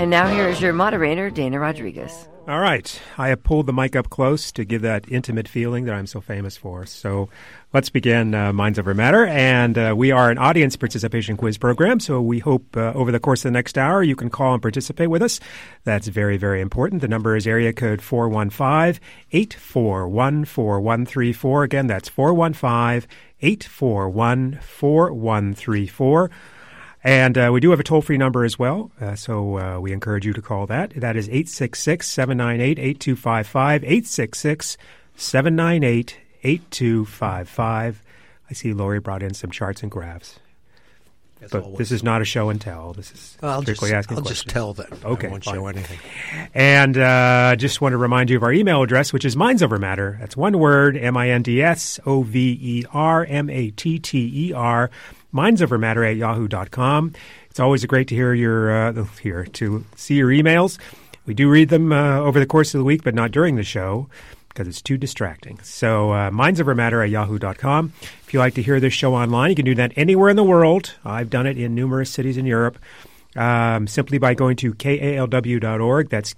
And now here is your moderator, Dana Rodriguez. All right. I have pulled the mic up close to give that intimate feeling that I'm so famous for. So let's begin Minds Over Matter. And we are an audience participation quiz program. So we hope over the course of the next hour you can call and participate with us. That's very, very important. The number is area code 415-841-4134. Again, that's 415-841-4134. And we do have a toll-free number as well, so we encourage you to call that. That is 866-798-8255, 866-798-8255. I see Lori brought in some charts and graphs. But this is not a show and tell. This is strictly asking questions. I'll just tell them. Okay, I won't fine. show anything. And just want to remind you of our email address, which is MindsOverMatter. That's one word, MINDSOVERMATTER, MindsOverMatter@yahoo.com. It's always great to hear to see your emails. We do read them over the course of the week, but not during the show because it's too distracting. So MindsOverMatter@yahoo.com. If you like to hear this show online, you can do that anywhere in the world. I've done it in numerous cities in Europe. Simply by going to kalw.org. That's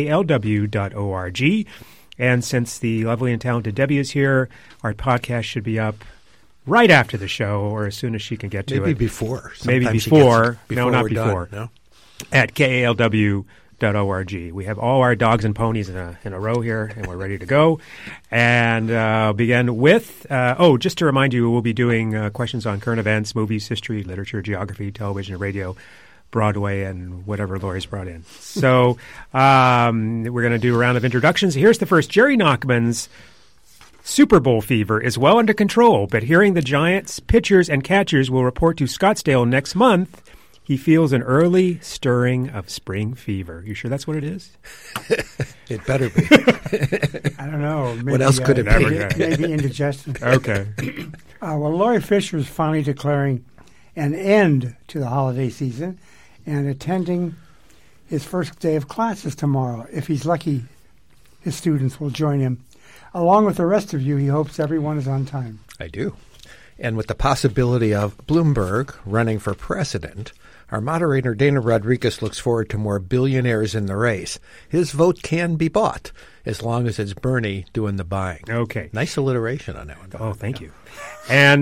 kalw.org. And since the lovely and talented Debbie is here, our podcast should be up right after the show or as soon as she can get to it. Maybe before. Maybe before. No, not before. No? At kalw.org. We have all our dogs and ponies in a row here, and we're ready to go. And I'll begin with, just to remind you, we'll be doing questions on current events, movies, history, literature, geography, television, radio, Broadway, and whatever Lori's brought in. So we're going to do a round of introductions. Here's the first. Jerry Nachman's Super Bowl fever is well under control, but hearing the Giants' pitchers and catchers will report to Scottsdale next month, he feels an early stirring of spring fever. You sure that's what it is? It better be. I don't know. Maybe, What else could it be? Maybe indigestion. Okay. Lori Fisher is finally declaring an end to the holiday season and attending his first day of classes tomorrow. If he's lucky, his students will join him. Along with the rest of you, he hopes everyone is on time. I do. And with the possibility of Bloomberg running for president, our moderator Dana Rodriguez looks forward to more billionaires in the race. His vote can be bought as long as it's Bernie doing the buying. Okay. Nice alliteration on that one. Oh, thank you. And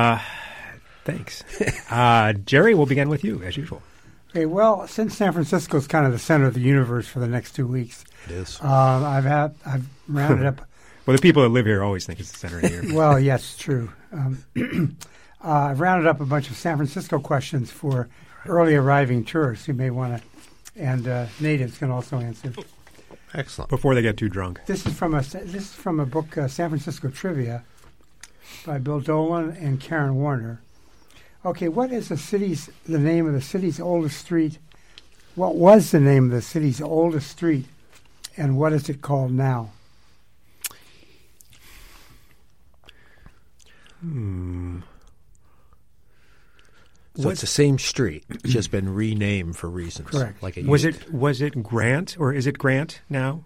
thanks. Jerry, we'll begin with you, as usual. Okay, well, since San Francisco is kind of the center of the universe for the next 2 weeks, It is. I've rounded up. Well, the people that live here always think it's the center of the universe. Well, yes, true. I've rounded up a bunch of San Francisco questions for early arriving tourists who may want to, and natives can also answer. Excellent. Before they get too drunk. This is from a book, San Francisco Trivia, by Bill Dolan and Karen Warner. Okay, what is the name of the city's oldest street? What was the name of the city's oldest street, and what is it called now? So it's the same street, it's just been renamed for reasons. Correct. Like Was it Grant, or is it Grant now?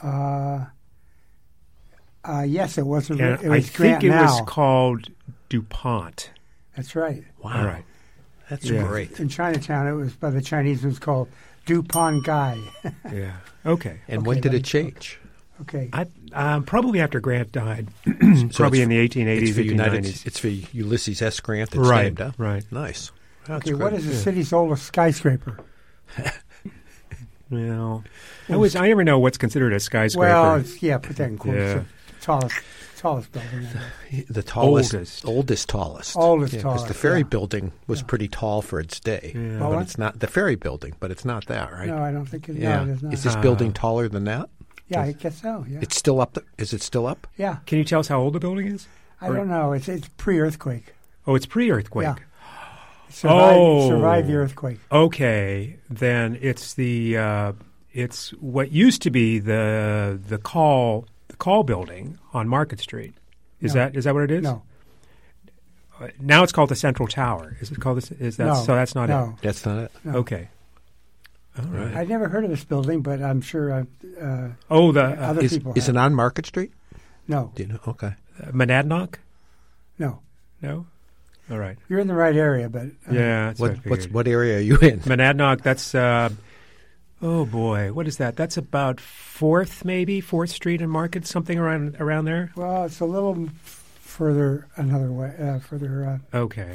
Yes, it was. And It was I think Grant it now. was called DuPont. That's right. Wow. All right. That's Yeah. great. In Chinatown, it was by the Chinese. It was called DuPont Gai. Yeah. Okay. And Okay, when did let it me- change? Okay. Probably after Grant died. So Probably it's- in the 1880s, 1890s. It's for Ulysses S. Grant that's Right, named, huh? right. Nice. That's Okay, what good. is the city's oldest skyscraper? Well, I never know what's considered a skyscraper. Well, put that in quotes. Yeah. Tallest building. The tallest, Oldest. oldest, tallest. Oldest, Because tallest, the ferry yeah. building was pretty tall for its day. Yeah. Oh, But what? it's not the ferry building, but it's not that, right? No, I don't think it. Yeah. No, it is not. Is this building taller than that? Yeah, I guess so. Yeah. It's still up. Is it still up? Yeah. Can you tell us how old the building is? I don't know. It's pre-earthquake. Oh, it's pre-earthquake. Yeah. Oh. Survived the earthquake. Okay, then it's it's what used to be the call building on Market Street. Is No. that what it is? No. Now it's called the Central Tower. Is it called this? Is that No. so? That's not No. That's not it. it. No. Okay. All right. I'd never heard of this building, but I'm sure Oh, the other people Is have. it on Market Street? No. Do you know? Okay. Monadnock? No. No. All right. You're in the right area, but Yeah. That's what I figured. What area are you in? Monadnock? That's Oh boy, what is that? That's about 4th Street and Market, something around there. Well, it's a little further another way, Okay.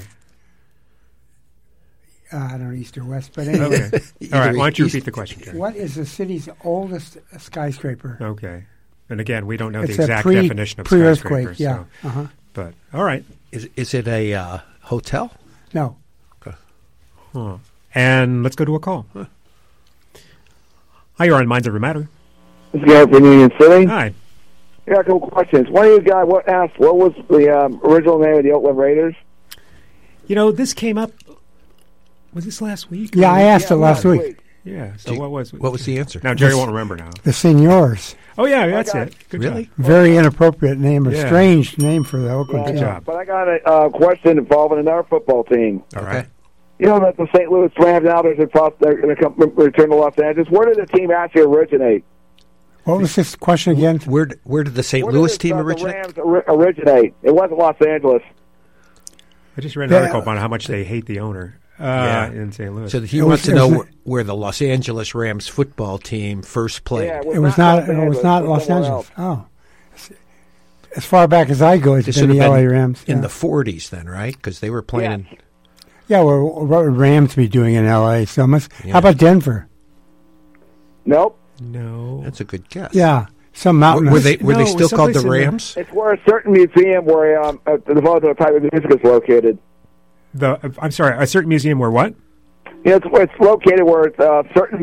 I don't know, east or west, but anyway. Okay. All right. Why don't you repeat the question, Jerry? What is the city's oldest skyscraper? Okay. And again, we don't know It's the a exact definition of pre-earthquake, skyscraper. yeah. So, Uh-huh. but all right. Is it a hotel? No. Huh. And let's go to a call. Hi, you're on Minds Over Matter. This guy from Union City. Hi. Yeah, a couple questions. One of you guys asked what was the original name of the Oakland Raiders? You know, this came up. Was this last week? Yeah, I asked it last week. Yeah. So what was the answer? Now Jerry won't remember now. The Seniors. Oh yeah, that's it. Good Really? job. Very inappropriate name, or Yeah. strange name for the Oakland Good team. job. But I got a question involving another football team. All right. You know that the St. Louis Rams now they're going to return to Los Angeles. Where did the team actually originate? What was this question again? Where did the St. Where Louis did team the originate? Rams originate? It wasn't Los Angeles. I just read an article about how much they hate the owner in St. Louis. So he wants to know where the Los Angeles Rams football team first played. Yeah, It was not Los somewhere Angeles. else. Oh. As far back as I go, it's This been would the have LA been Rams. in yeah. the 40s then, right? Because they were playing Yeah. Yeah, well, what would Rams be doing in LA? So Yeah. How about Denver? Nope. No. That's a good guess. Yeah, some mountain. Were they No, still called the someplace in the- Rams? It's where a certain museum where the Vogue type of music is located. I'm sorry. A certain museum where what? Yeah, it's located where it's certain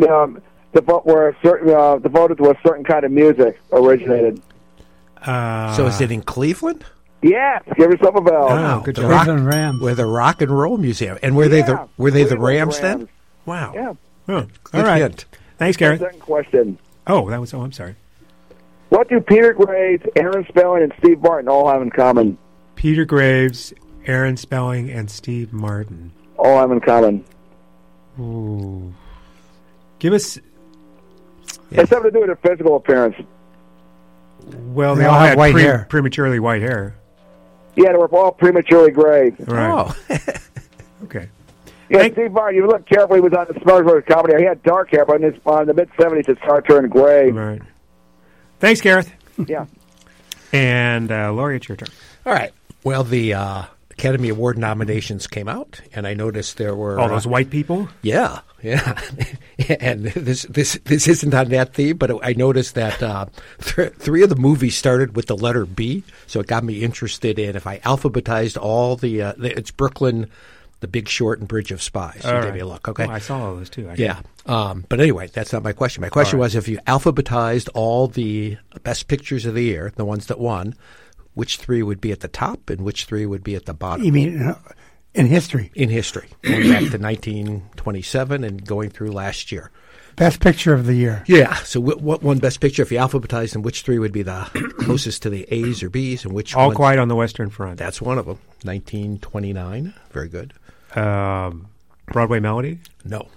devoted to a certain kind of music originated. So is it in Cleveland? Yes, give yourself a bell. Oh, good the job. rock, Cleveland Rams. Where the Rock and Roll Museum. And were they the Cleveland Rams then? Rams. Wow. Yeah. Oh, Good all right. hint. Thanks, Gareth. Second question: Oh, that was. Oh, I'm sorry. what do Peter Graves, Aaron Spelling, and Steve Martin all have in common? Peter Graves, Aaron Spelling, and Steve Martin. All have in common. Ooh. Give us. It's something to do with their physical appearance. Well, They they all all have had white hair. prematurely white hair. Yeah, they were all prematurely gray. Right. Oh. Okay. Yeah, Thank- Steve Martin, you look carefully, he was on the Smart Brothers comedy. He had dark hair, but in the mid-'70s, it started turning gray. Right. Thanks, Gareth. Yeah. And Laurie, it's your turn. All right. Well, the Academy Award nominations came out, and I noticed there were All those white people. Yeah. And this isn't on that theme, but I noticed that three of the movies started with the letter B, so it got me interested in if I alphabetized all it's Brooklyn, The Big Short, and Bridge of Spies. So All give right. me a look, okay? Oh, I saw all those too. Actually. Yeah. But anyway, that's not my question. My question was if you alphabetized all the best pictures of the year, the ones that won, which three would be at the top and which three would be at the bottom? You mean in history? In history, going back to 1927 and going through last year. Best picture of the year. Yeah. So what won Best Picture? If you alphabetized them, which three would be the closest to the A's or B's, and which All ones- Quiet on the Western Front. That's one of them. 1929. Very good. Broadway Melody. No.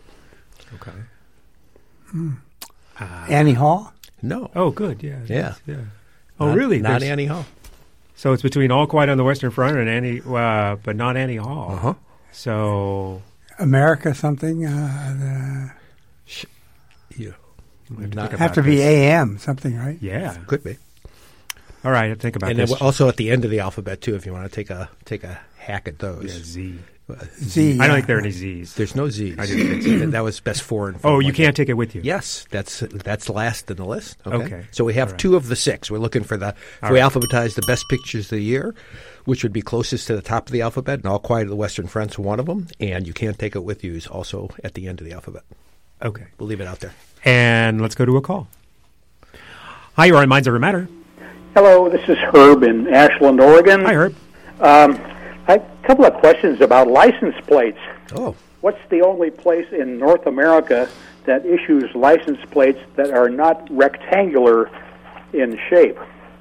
Okay. Annie Hall? No. Oh, good. Yeah. Yeah. Yeah. Oh, really? Not There's- Annie Hall. So it's between All Quiet on the Western Front and Annie, but not Annie Hall. Uh-huh. So America something? Yeah. Not, Have to be AM something, right? yeah. could be. All right. Think about And this. then also at the end of the alphabet too, if you want to take a hack at those. Yeah, Z. Z. I don't think there are any Z's. There's no Z's. I didn't think so. That was best four and Oh, film you like can't that. take it with you. Yes, that's last in the list. Okay. So we have All right. 2 of the 6. We're looking for if All we right. alphabetize the best pictures of the year, which would be closest to the top of the alphabet, and All Quiet on the Western Front's one of them, and You Can't Take It With You is also at the end of the alphabet. Okay. We'll leave it out there. And let's go to a call. Hi, you're on Minds Over Matter. Hello, this is Herb in Ashland, Oregon. Hi, Herb. A couple of questions about license plates. Oh, What's the only place in North America that issues license plates that are not rectangular in shape?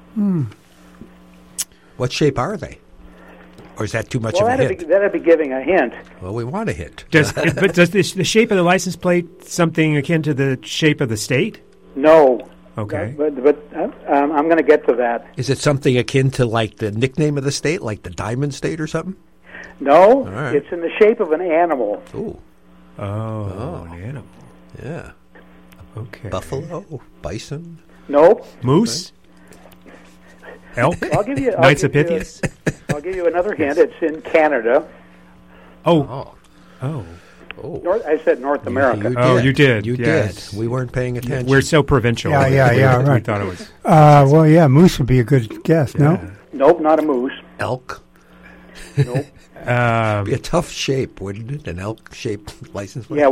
what shape are they? Or is that too much Well, of a hint? that'd be giving a hint. Well, we want a hint. Does the shape of the license plate something akin to the shape of the state? No. Okay. But I'm going to get to that. Is it something akin to like the nickname of the state, like the Diamond State or something? No, right. it's in the shape of an animal. Ooh, Oh, an animal. yeah. Okay. Buffalo, bison. Nope. Moose? Elk? I'll give you. Knights of Pythias? I'll give you another hint. It's in Canada. Oh. Oh. North, I said North America. You did. You Yes. did. We weren't paying attention. We're so provincial. Yeah, We right. thought it was. Well, yeah, moose would be a good guess, no? Nope, not a moose. elk. Nope. Be a tough shape, wouldn't it? An elk-shaped license plate.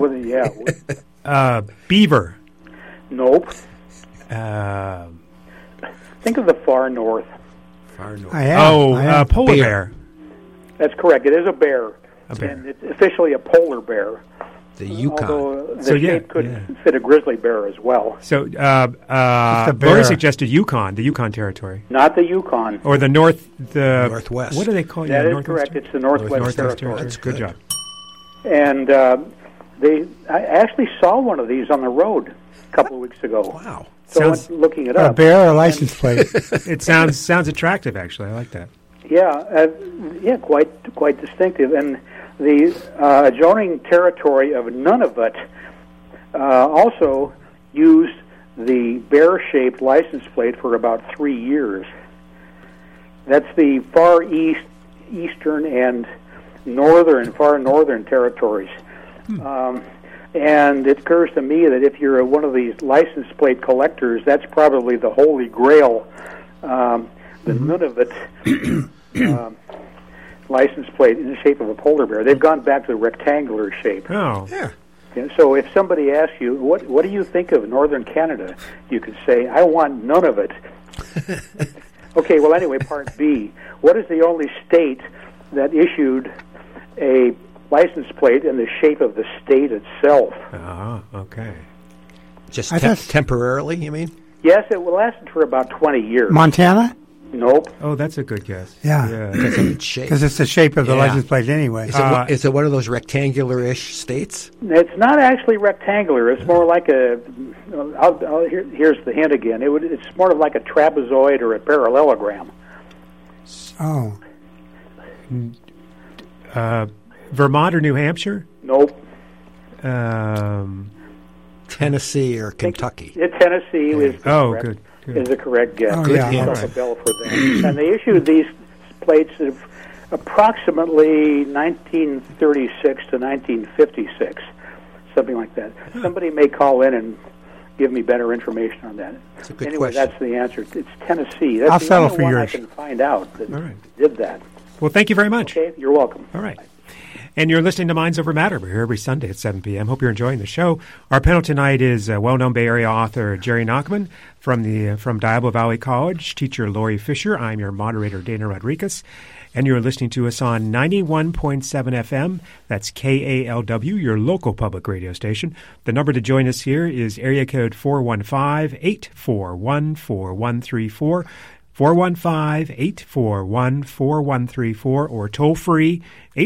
Beaver. Nope. Uh, Think of the far north. Far north. I am. polar Bear. bear. That's correct. It is a bear. A bear. And it's officially a polar bear. The Yukon. Although the So, yeah, shape could fit a grizzly bear as well. So, a bear. Lori suggested Yukon, the Yukon Territory, Not the Yukon. or the Northwest. What do they call it? That is Northwest correct. It's the Northwest Territory. That's Good job. And I actually saw one of these on the road a couple of weeks ago. Wow. So I Sounds- went looking it A up. bear or license plate? It sounds attractive. Actually, I like that. Yeah, quite distinctive. And the adjoining territory of Nunavut also used the bear-shaped license plate for about 3 years. That's the far eastern and far northern territories. And it occurs to me that if you're one of these license plate collectors, that's probably the holy grail. The Nunavut license plate in the shape of a polar bear. They've gone back to the rectangular shape. Oh, Yeah. And so if somebody asks you, what do you think of northern Canada? You could say, I want none of it. Okay, well, anyway, part B. What is the only state that issued a license plate in the shape of the state itself? Okay. Just I thought- temporarily, you mean? Yes, it lasted for about 20 years. Montana? Nope. Oh, that's a good guess. Yeah. Because of its shape. Because it's the shape of the Yeah. license plate anyway. Is it one of those rectangular-ish states? It's not actually rectangular. It's more like a. Here's the hint again. It's more like a trapezoid or a parallelogram. Oh. Vermont or New Hampshire? Nope. Tennessee or Kentucky? Tennessee is the Oh, correct, good. is a correct guess. Oh, Give yeah. yourself All right. a bell for that. And they issued these plates of approximately 1936 to 1956, something like that. Somebody may call in and give me better information on that. That's a good Anyway, question. that's the answer. It's Tennessee. That's I'll the settle only for one yours. I can find out that All right. did that. Well, thank you very much. Okay, you're welcome. All right. And you're listening to Minds Over Matter. We're here every Sunday at 7 p.m. Hope you're enjoying the show. Our panel tonight is well-known Bay Area author Jerry Nachman from Diablo Valley College, teacher Lori Fisher. I'm your moderator, Dana Rodriguez. And you're listening to us on 91.7 FM. That's KALW, your local public radio station. The number to join us here is area code 415-841-4134. 415-841-4134 or toll free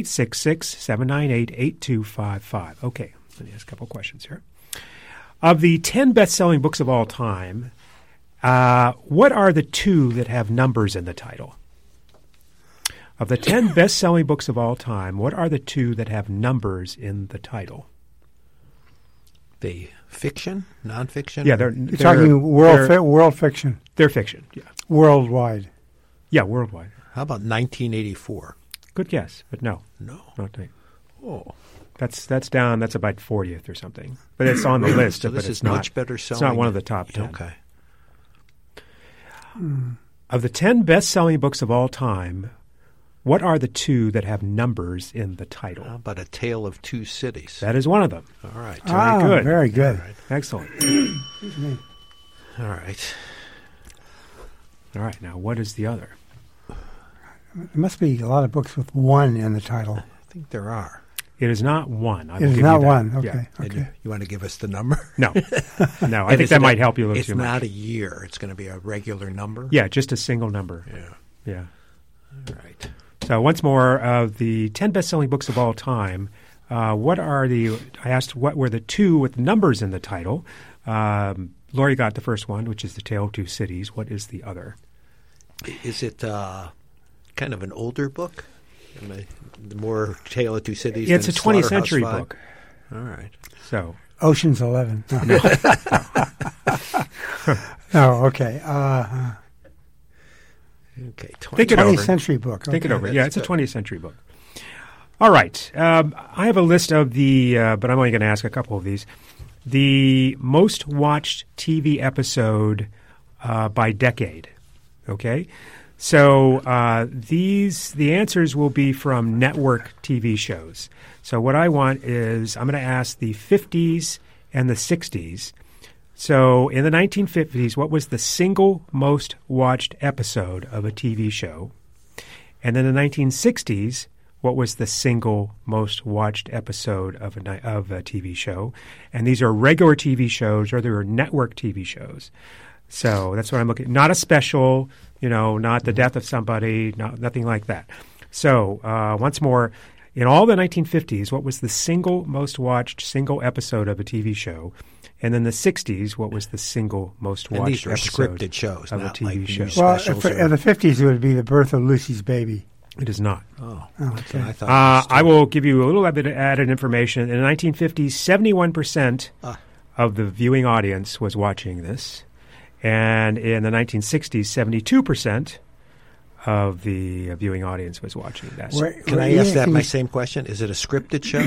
866-798-8255. Okay, let me ask a couple questions here. Of the 10 best-selling books of all time, what are the two that have numbers in the title? Of the 10 best-selling books of all time, what are the two that have numbers in the title? The fiction, nonfiction? Yeah, they're talking world fiction. They're fiction. Yeah, Worldwide. yeah, worldwide. How about 1984? Good guess, but no, No. not that. Oh. That's down. That's about 40th or something, but it's on the list. So but this it's is not, much better It's selling. not one of the top 10. Okay. Of the 10 best-selling books of all time, what are the two that have numbers in the title? How about A Tale of Two Cities? That is one of them. All right. Very good. Very good. Excellent. All right. All right. Now, what is the other? There must be a lot of books with one in the title. I think there are. It is not one. I will It is give not you that. one. Okay. Yeah. And Okay. you want to give us the number? No. No. I And think is that it might help you a little It's too much. not a year. It's going to be a regular number? Yeah, just a single number. Yeah. Yeah. All right. So once more, of the 10 best-selling books of all time, what are the? I asked what were the two with numbers in the title. Lori got the first one, which is The Tale of Two Cities. What is the other? Is it kind of an older book? The more Tale of Two Cities? It's than a 20th Slaughterhouse century Five? book. All right. So Ocean's 11. No. No, okay. Okay, Think it 20th over. century book. Think it okay. over. Yeah, it's a 20th century book. All right. I have a list of the, but I'm only going to ask a couple of these. The most watched TV episode by decade. Okay? So the answers will be from network TV shows. So what I want is I'm going to ask the 50s and the 60s. So in the 1950s, what was the single most watched episode of a TV show? And then in the 1960s, what was the single most watched episode of a TV show? And these are regular TV shows or they are network TV shows. So that's what I'm looking at. Not a special, not the death of somebody, nothing like that. So once more, in all the 1950s, what was the single most watched single episode of a TV show? And then the 60s, what was the single most watched these are episode scripted shows, of a not TV like show? news Well, specials in the 50s, it would be the birth of Lucy's baby. It is not. Oh, okay. I thought it was I will give you a little bit of added information. In the 1950s, 71% of the viewing audience was watching this. And in the 1960s, 72% of the viewing audience was watching that. Can I ask that my same question? Is it a scripted show?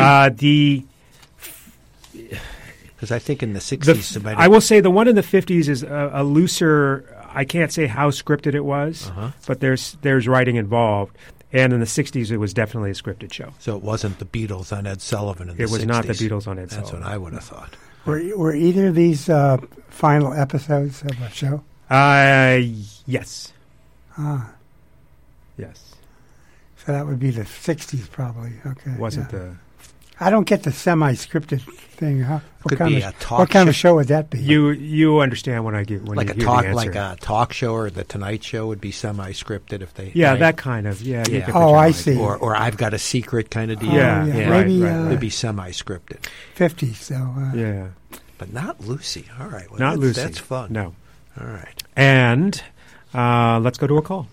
Because I think in the 60s... I will say the one in the 50s is a looser... I can't say how scripted it was, but there's writing involved. And in the 60s, it was definitely a scripted show. So it wasn't the Beatles on Ed Sullivan in the 60s? It was not the Beatles on Ed That's Sullivan. what I would have thought. Were either of these final episodes of a show? Yes. Ah, Yes. so that would be the 60s probably. Okay. Wasn't yeah. the... I don't get the semi-scripted thing. Huh? Could be a talk What kind of show. show would that be? You understand when I give when Like you a hear talk, the answer. like a talk show or the Tonight Show would be semi-scripted if they... Yeah, right? that kind of. Yeah. you Yeah. get the Oh, general I idea. see. Or I've Got a Secret kind of deal. Yeah, yeah. right, Maybe right. It'd be semi-scripted. 50s. So Yeah. But not Lucy. All right. Well, Not Lucy. That's fun. No. All right. And let's go to a call.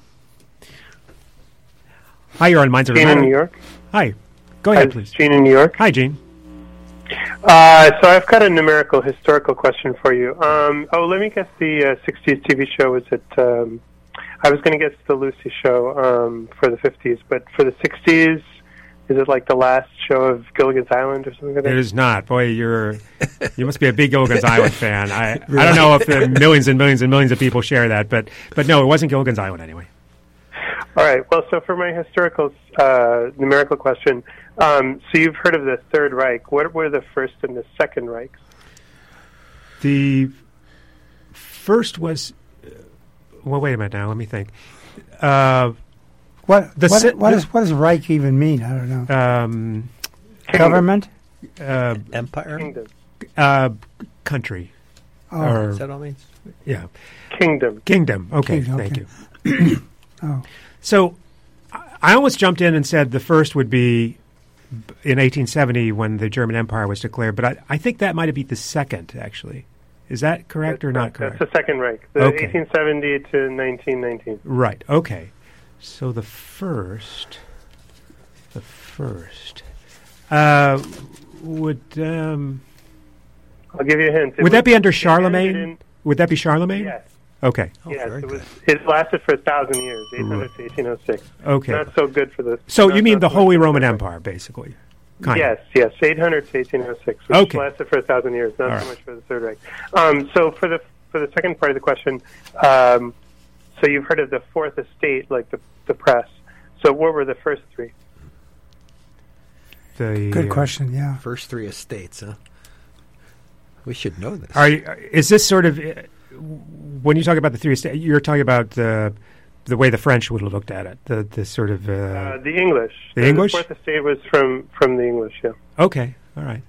Hi, you're on Minds of Gene in Matter. New York. Hi. Go ahead, Hi, please. Gene in New York. Hi, Gene. So I've got a numerical historical question for you. Let me guess the 60s TV show. Was it... I was going to guess the Lucy show for the 50s, but for the 60s, is it like the last show of Gilligan's Island or something like that? It is not. Boy, you must be a big Gilligan's Island fan. I don't know if millions and millions and millions of people share that, but no, it wasn't Gilligan's Island anyway. All right. Well, so for my historical numerical question, so you've heard of the Third Reich. What were the First and the Second Reichs? The first was... well, wait a minute now. Let me think. what The what does Reich even mean? I don't know. Government? Empire? Kingdom. Country. Oh. Or, Is that all means? yeah. Kingdom. Kingdom. Okay, Kingdom, thank okay. you. Oh. So I almost jumped in and said the first would be in 1870 when the German Empire was declared, but I think that might have been the second, actually. Is that correct or not correct? That's the Second Reich. The Okay. 1870 to 1919. Right, okay. So the first would... I'll give you a hint. would that be under it Charlemagne? ended in- Would that be Charlemagne? Yes. Okay. Yes, very good. it lasted for 1,000 years, 800 to 1806. Okay. Not so good for the... So not- you mean not the so much Holy for the Roman Third Empire, basically? Kind Reich. of. Yes, 800 to 1806, which Okay. lasted for 1,000 years, not All so right. much for the Third Reich. So for the second part of the question, so you've heard of the Fourth Estate, like the press. So what were the first three? Good question, yeah. First three estates, huh? We should know this. Is this sort of... when you talk about the three estates, you're talking about the way the French would have looked at it, the sort of... The English. The English? The Fourth Estate was from the English, yeah. Okay, all right.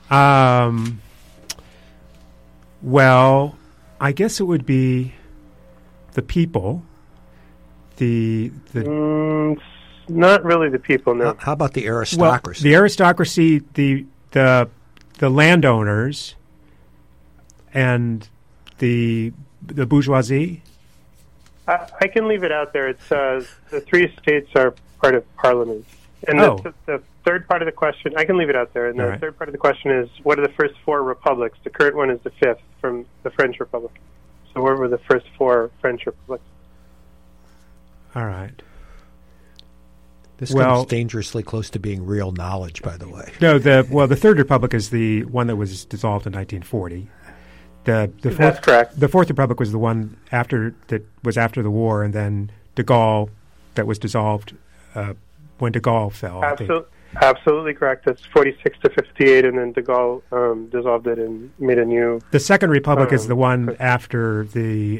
Well, I guess it would be the people, Not really the people, no. How about the well, aristocracy? the aristocracy, the landowners, and the bourgeoisie. I can leave it out there. It's the three estates are part of Parliament, and Oh. the third part of the question, I can leave it out there. And the All right. third part of the question is, what are the first four republics? The current one is the fifth from the French Republic. So what were the first four French republics? All right. This Well- comes dangerously close to being real knowledge, by the way. No, the Third Republic is the one that was dissolved in 1940. The That's fourth, correct. The Fourth Republic was the one after the war, and then De Gaulle that was dissolved when De Gaulle fell. I think. Absolutely correct. That's 46 to 58, and then De Gaulle dissolved it and made a new. The Second Republic is the one okay. after the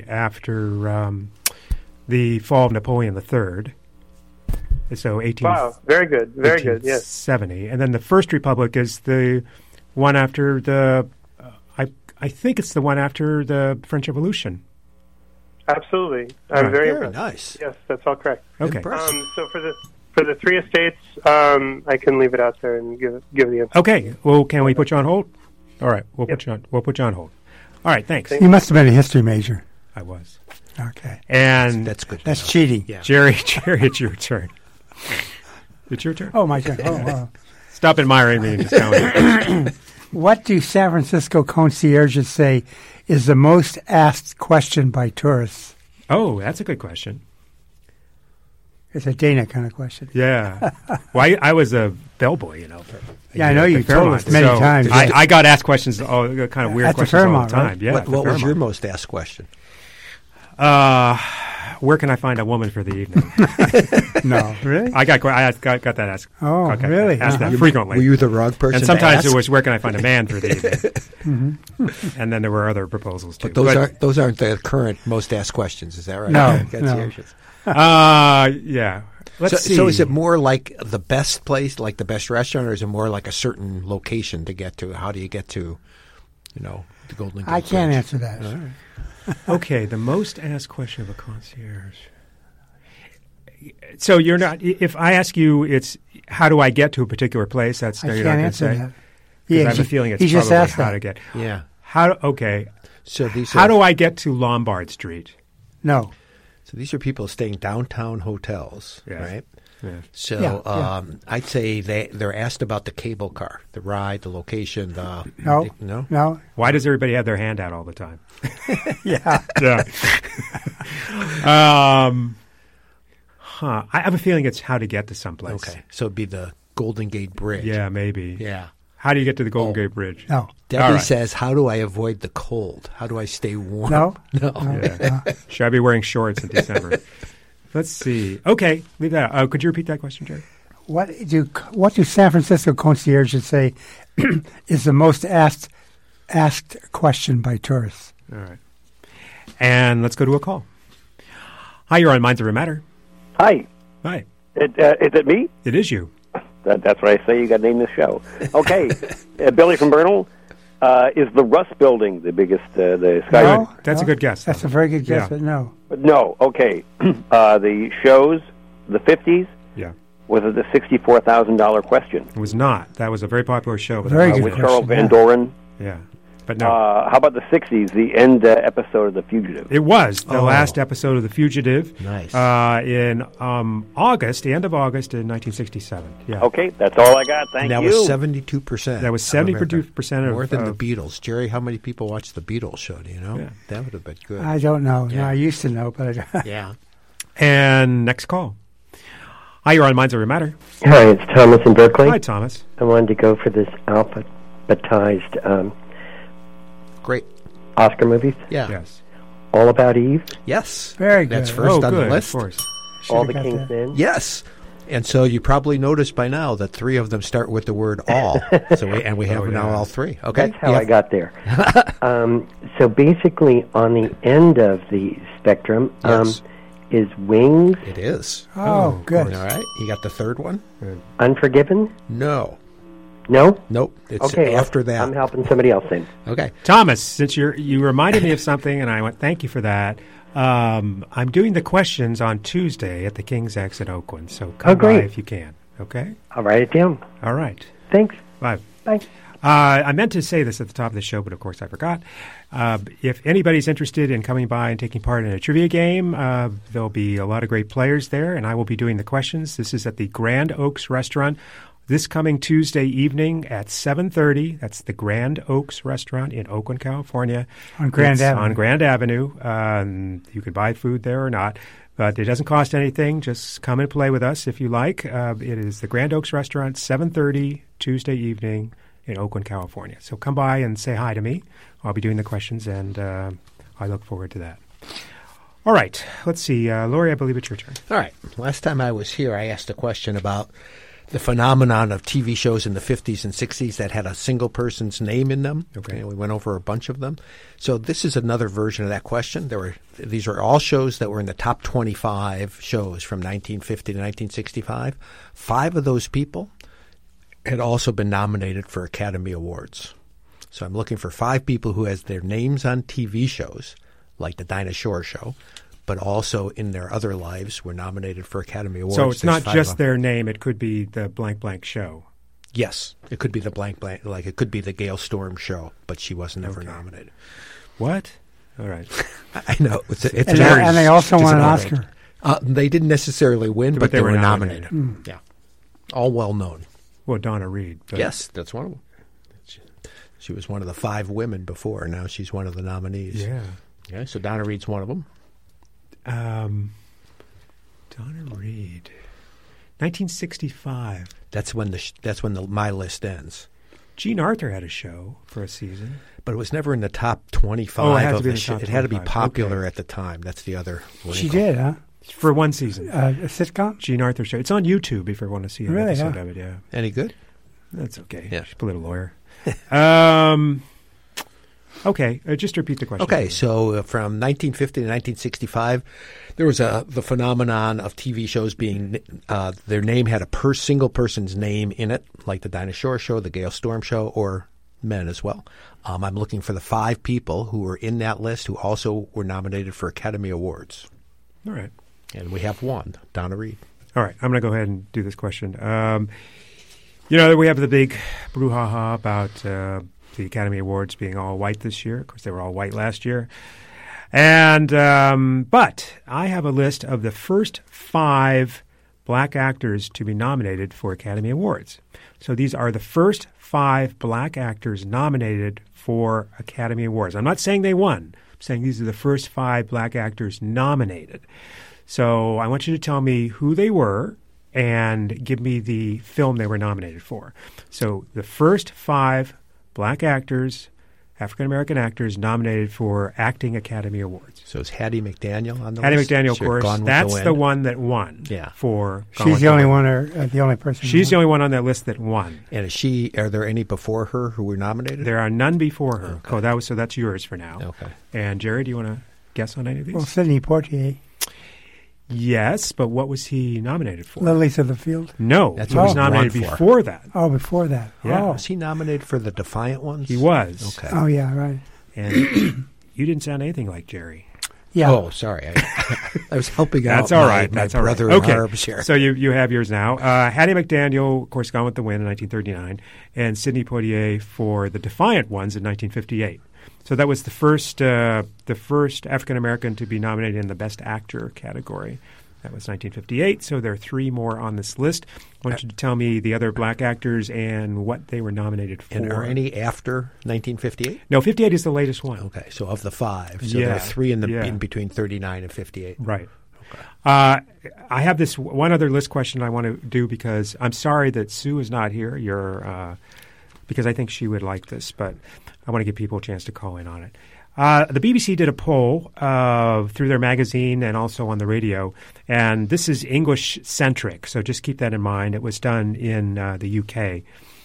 fall of Napoleon III. So 18. Wow, very good, very good. Yes, 70, and then the First Republic is the one after the. I think it's the one after the French Revolution. absolutely. I'm Right. very Very impressed. nice. Yes, that's all correct. Okay. Impressive. So for the three estates, I can leave it out there and give the answer. Okay. Well, can we put you on hold? All right. We'll put you on hold. All right. Thanks. Thank You must have been a history major. I was. Okay. And That's good. to That's know. cheating. Yeah. Jerry, it's your turn. It's your turn. Oh, my turn. Oh. Stop admiring me and just tell me. What do San Francisco concierges say is the most asked question by tourists? Oh, that's a good question. It's a Dana kind of question. Yeah. Well, I was a bellboy, for Yeah, I know you at told Fairmont. us many So times. I got asked questions, kind of weird At the questions all the Fairmont, time. right? Yeah. What, at the what was your Fairmont. most asked question? Where can I find a woman for the evening? No, really? I got that asked. Oh, okay, really? Asked that Uh-huh. frequently. Were you the wrong person and to sometimes ask? it was where can I find a man for the evening? And then there were other proposals too. But those aren't the current most asked questions. Is that right? No, Concierges. yeah. Let's see. So is it more like the best place, like the best restaurant, or is it more like a certain location to get to? How do you get to, the Golden Gate I can't Bridge? answer that. Okay, the most asked question of a concierge. So you're not. If I ask you, it's how do I get to a particular place? That's I you're can't not going to answer say. that. 'Cause I have a feeling it's he just probably asked how that. to get. Yeah. Okay. So these How are, do I get to Lombard Street? No. So these are people staying downtown hotels, Yeah. right? Yeah. So Yeah. I'd say they're asked about the cable car, the ride, the location, No. No. Why does everybody have their hand out all the time? Yeah. Yeah. I have a feeling it's how to get to someplace. Okay, so it'd be the Golden Gate Bridge. Yeah, maybe. Yeah. How do you get to the Golden Oh. Gate Bridge? No. Debbie All right. says, "How do I avoid the cold? How do I stay warm?" No. No. Yeah. Should I be wearing shorts in December? Let's see. Okay, leave that out. Could you repeat that question, Jerry? What do San Francisco concierges say is the most asked question by tourists? All right. And let's go to a call. Hi, you're on Minds Over Matter. Hi. Hi. Is it me? It is you. That's what I say. You got to name this show. Okay. Billy from Bernal. Is the Rust Building the biggest, the Sky? No. That's a good guess. That's a very good guess, Yeah. but no. No. Okay. The shows, the 50s, Yeah. was it the $64,000 question? It was not. That was a very popular show. But Very that good was- With Charles question, Van Doren. Yeah. But no. How about the 60s, the end episode of The Fugitive? It was the Oh. last episode of The Fugitive. Nice. In August, the end of August in 1967. Yeah. Okay, that's all I got. Thank And that you. was 72%. That was 72% of more than the of- Beatles. Jerry, how many people watched the Beatles show? Do you know? Yeah. That would have been good. I don't know. Yeah. No, I used to know, but I yeah. And next call. Hi, you're on Minds Over Matter. Hi, it's Thomas in Berkeley. Hi, Thomas. I wanted to go for this alphabetized Great. Oscar movies. Yeah. Yes. All About Eve, Yes. Very That's good. first on good, the list. Of course. All Should've the got King's that. Men. Yes. And so you probably noticed by now that three of them start with the word all. We have Oh, now yeah. all three. Okay. That's how I got there. So basically, on the end of the spectrum Yes. is Wings, It is. Oh, good. All right. You got the third one? Unforgiven. No. No. Nope. It's Okay, after that. I'm helping somebody else then. Okay. Thomas, since you reminded me of something, and I went, thank you for that. I'm doing the questions on Tuesday at the King's X in Oakland, so come Oh, great. by if you can. Okay? I'll write it down. All right. Thanks. Bye. Bye. I meant to say this at the top of the show, but of course I forgot. If anybody's interested in coming by and taking part in a trivia game, there'll be a lot of great players there, and I will be doing the questions. This is at the Grand Oaks Restaurant this coming Tuesday evening at 7:30. That's the Grand Oaks Restaurant in Oakland, California. On Grand Avenue. On Grand Avenue. You can buy food there or not. But it doesn't cost anything. Just come and play with us if you like. It is the Grand Oaks Restaurant, 7:30 Tuesday evening in Oakland, California. So come by and say hi to me. I'll be doing the questions, and I look forward to that. All right. Let's see. Lori, I believe it's your turn. All right. Last time I was here, I asked a question about the phenomenon of TV shows in the 50s and 60s that had a single person's name in them. Okay. We went over a bunch of them. So this is another version of that question. These are all shows that were in the top 25 shows from 1950 to 1965. 5 of those people had also been nominated for Academy Awards. So I'm looking for 5 people who has their names on TV shows, like the Dinah Shore Show, but also in their other lives were nominated for Academy Awards. So it's There's not 5 just of them. their name. It could be the blank blank show. Yes. It could be the blank, like it could be the Gail Storm Show, but she wasn't ever Okay. nominated. What? All right. I know. It's And they also won an Oscar. They didn't necessarily win, but they were nominated. Mm. Yeah. All well known. Well, Donna Reed. But Yes, that's one of them. She was one of the 5 women before, and now she's one of the nominees. Yeah. Okay, so Donna Reed's one of them. Donna Reed. 1965. That's when my list ends. Gene Arthur had a show for a season. But it was never in the top 25 Oh, it had to of be the in the show. top It had to be 25. popular Okay. at the time. That's the other. She did, huh? For one season. A sitcom? Gene Arthur show. It's on YouTube if you want to see an Really, episode huh? of it, yeah. Any good? That's okay. Yeah. She's a little lawyer. Okay, just repeat the question. Okay, so from 1950 to 1965, there was the phenomenon of TV shows being their name had a single person's name in it, like the Dinah Shore Show, the Gail Storm Show, or men as well. I'm looking for the 5 people who were in that list who also were nominated for Academy Awards. All right. And we have one, Donna Reed. All right, I'm going to go ahead and do this question. We have the big brouhaha about the Academy Awards being all white this year. Of course, they were all white last year. And but I have a list of the first 5 black actors to be nominated for Academy Awards. So these are the first 5 black actors nominated for Academy Awards. I'm not saying they won. I'm saying these are the first 5 black actors nominated. So I want you to tell me who they were and give me the film they were nominated for. So the first 5 black actors, African-American actors, nominated for Acting Academy Awards. So is Hattie McDaniel on the Hattie list? McDaniel, of Sure, course. Gone with That's the the Wind. one that won. Yeah. For Gone She's with the only Wind. one, or the only person. She's the only one on that list that won. And are there any before her who were nominated? There are none before her. Okay. Oh, so that's yours for now. Okay. And Jerry, do you want to guess on any of these? Well, Sidney Poitier, Yes, but what was he nominated for? Lilies of the Field. No, That's he what was he nominated won for. before that. Oh, before that. Yeah. Oh, Was he nominated for the Defiant Ones? He was. Okay. oh yeah, right. And you didn't sound anything like Jerry. Yeah. Oh, sorry. I was helping out That's all right. my That's all right. brother in Okay. arms here. So you have yours now. Hattie McDaniel, of course, Gone with the Wind in 1939, and Sidney Poitier for The Defiant Ones in 1958. So that was the first African American to be nominated in the Best Actor category. That was 1958. So there are 3 more on this list. I want you to tell me the other black actors and what they were nominated for. And are any after 1958? No, 58 is the latest one. Okay, so of the 5. So Yeah, there are 3 yeah. in between 39 and 58. Right. I have this one other list question I want to do because I'm sorry that Sue is not here. Because I think she would like this, but I want to give people a chance to call in on it. The BBC did a poll through their magazine and also on the radio, and this is English-centric, so just keep that in mind. It was done in the UK.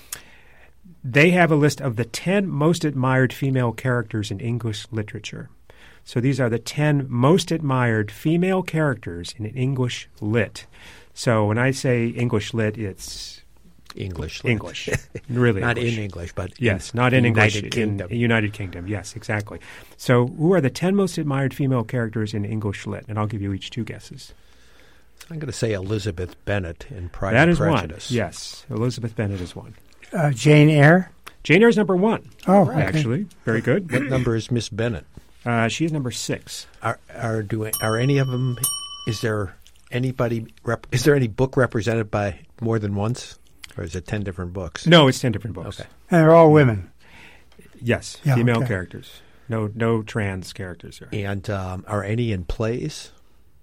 They have a list of the 10 most admired female characters in English literature. So these are the 10 most admired female characters in English lit. So when I say English lit, it's English. English. Really Not English. in English, but Yes, not in English. United Kingdom. In United Kingdom, yes, exactly. So who are the 10 most admired female characters in English lit? And I'll give you each 2 guesses. I'm going to say Elizabeth Bennet in Pride That and is Prejudice. one. Yes, Elizabeth Bennet is one. Jane Eyre. Jane Eyre's number 1. Oh, okay. Actually. Very good. What number is Miss Bennet? She is number 6. Are any of them? Is there anybody? Is there any book represented by more than once? Or is it 10 different books? No, it's 10 different books. Okay. And they're all women. Yes, Yeah, female okay. characters. No trans characters here. And are any in plays?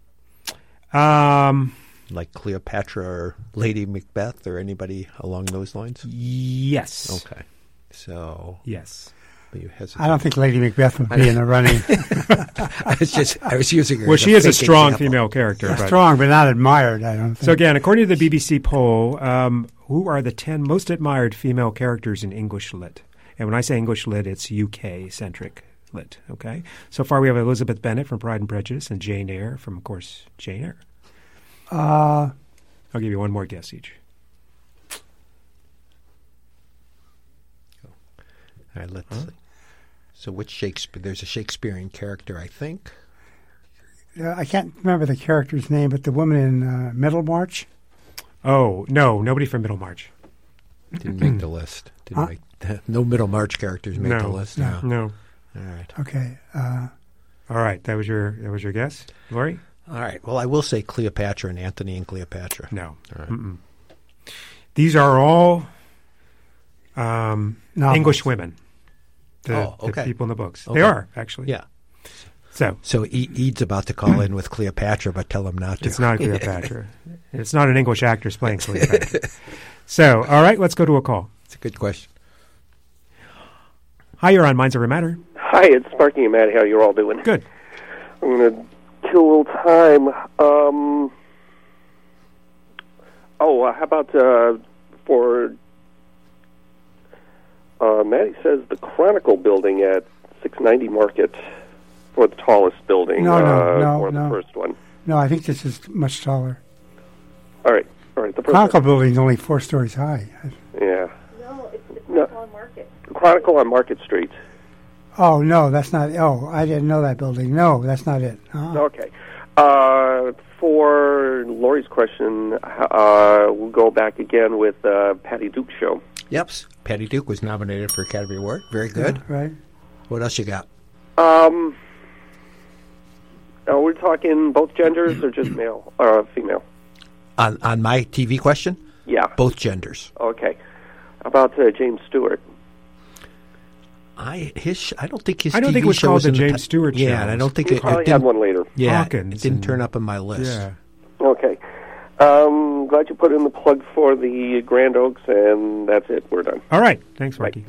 Like Cleopatra or Lady Macbeth or anybody along those lines? Yes. Okay. So Yes. you hesitate. I don't think Lady Macbeth would be in the running. I was using her. Well, as she is a fake strong example. female character. But Strong, but not admired, I don't think. So again, according to the BBC poll, who are the 10 most admired female characters in English lit? And when I say English lit, it's UK-centric lit, okay? So far we have Elizabeth Bennet from Pride and Prejudice and Jane Eyre from, of course, Jane Eyre. I'll give you one more guess each. All right, let's see. So which Shakespeare? There's a Shakespearean character, I think. I can't remember the character's name, but the woman in Middlemarch. Oh, no, nobody from Middlemarch. Didn't make the list. Didn't make no Middlemarch characters made the list. No. All right. Okay. All right, that was your guess, Lori? All right. Well, I will say Cleopatra and Antony and Cleopatra. No. All right. Mm-mm. These are all English women. The people in the books. Okay. They are, actually. Yeah. So Ede's about to call in with Cleopatra, but tell him not to. it's not Cleopatra. It's not an English actress playing Cleopatra. So, all right, let's go to a call. It's a good question. Hi, you're on Minds Over Matter. Hi, it's Sparky and Matt. How you all doing? Good. I'm going to kill a little time. How about for Maddie says the Chronicle building at 690 Market for the tallest building. No, or the no. first one. No, I think this is much taller. All right. The first Chronicle one. building is only 4 stories high. Yeah. No, it's Chronicle on Market. Chronicle on Market Street. Oh, no, that's not. Oh, I didn't know that building. No, that's not it. Okay. For Lori's question, we'll go back again with Patty Duke's show. Yep. Patty Duke was nominated for Academy Award. Very good. Yeah, right. What else you got? Are we talking both genders or just male or female? On my TV question? Yeah. Both genders. Okay. How about James Stewart? I don't think his I don't TV think it was show called was the in James Stewart show. Yeah, and I don't think it probably didn't, had one later. Yeah, Hawkins it didn't and- turn up on my list. Yeah. Okay. Glad you put in the plug for the Grand Oaks, and that's it. We're done. All right. Thanks, Mikey.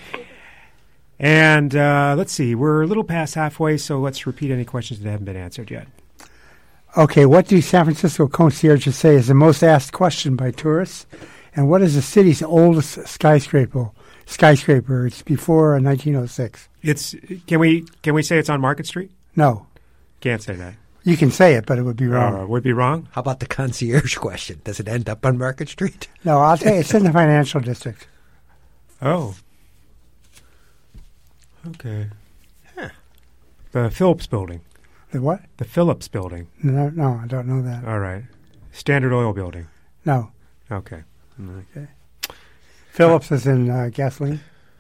And let's see. We're a little past halfway, so let's repeat any questions that haven't been answered yet. Okay, what do San Francisco concierges say is the most asked question by tourists? And what is the city's oldest skyscraper? It's before 1906. Can we say it's on Market Street? No. Can't say that. You can say it, but it would be wrong. Would be wrong? How about the concierge question? Does it end up on Market Street? No, I'll tell you, it's in the financial district. Oh. Okay. The Phillips Building. The what? The Phillips Building. No, I don't know that. All right. Standard Oil Building. No. Okay. Okay. Phillips is in gasoline?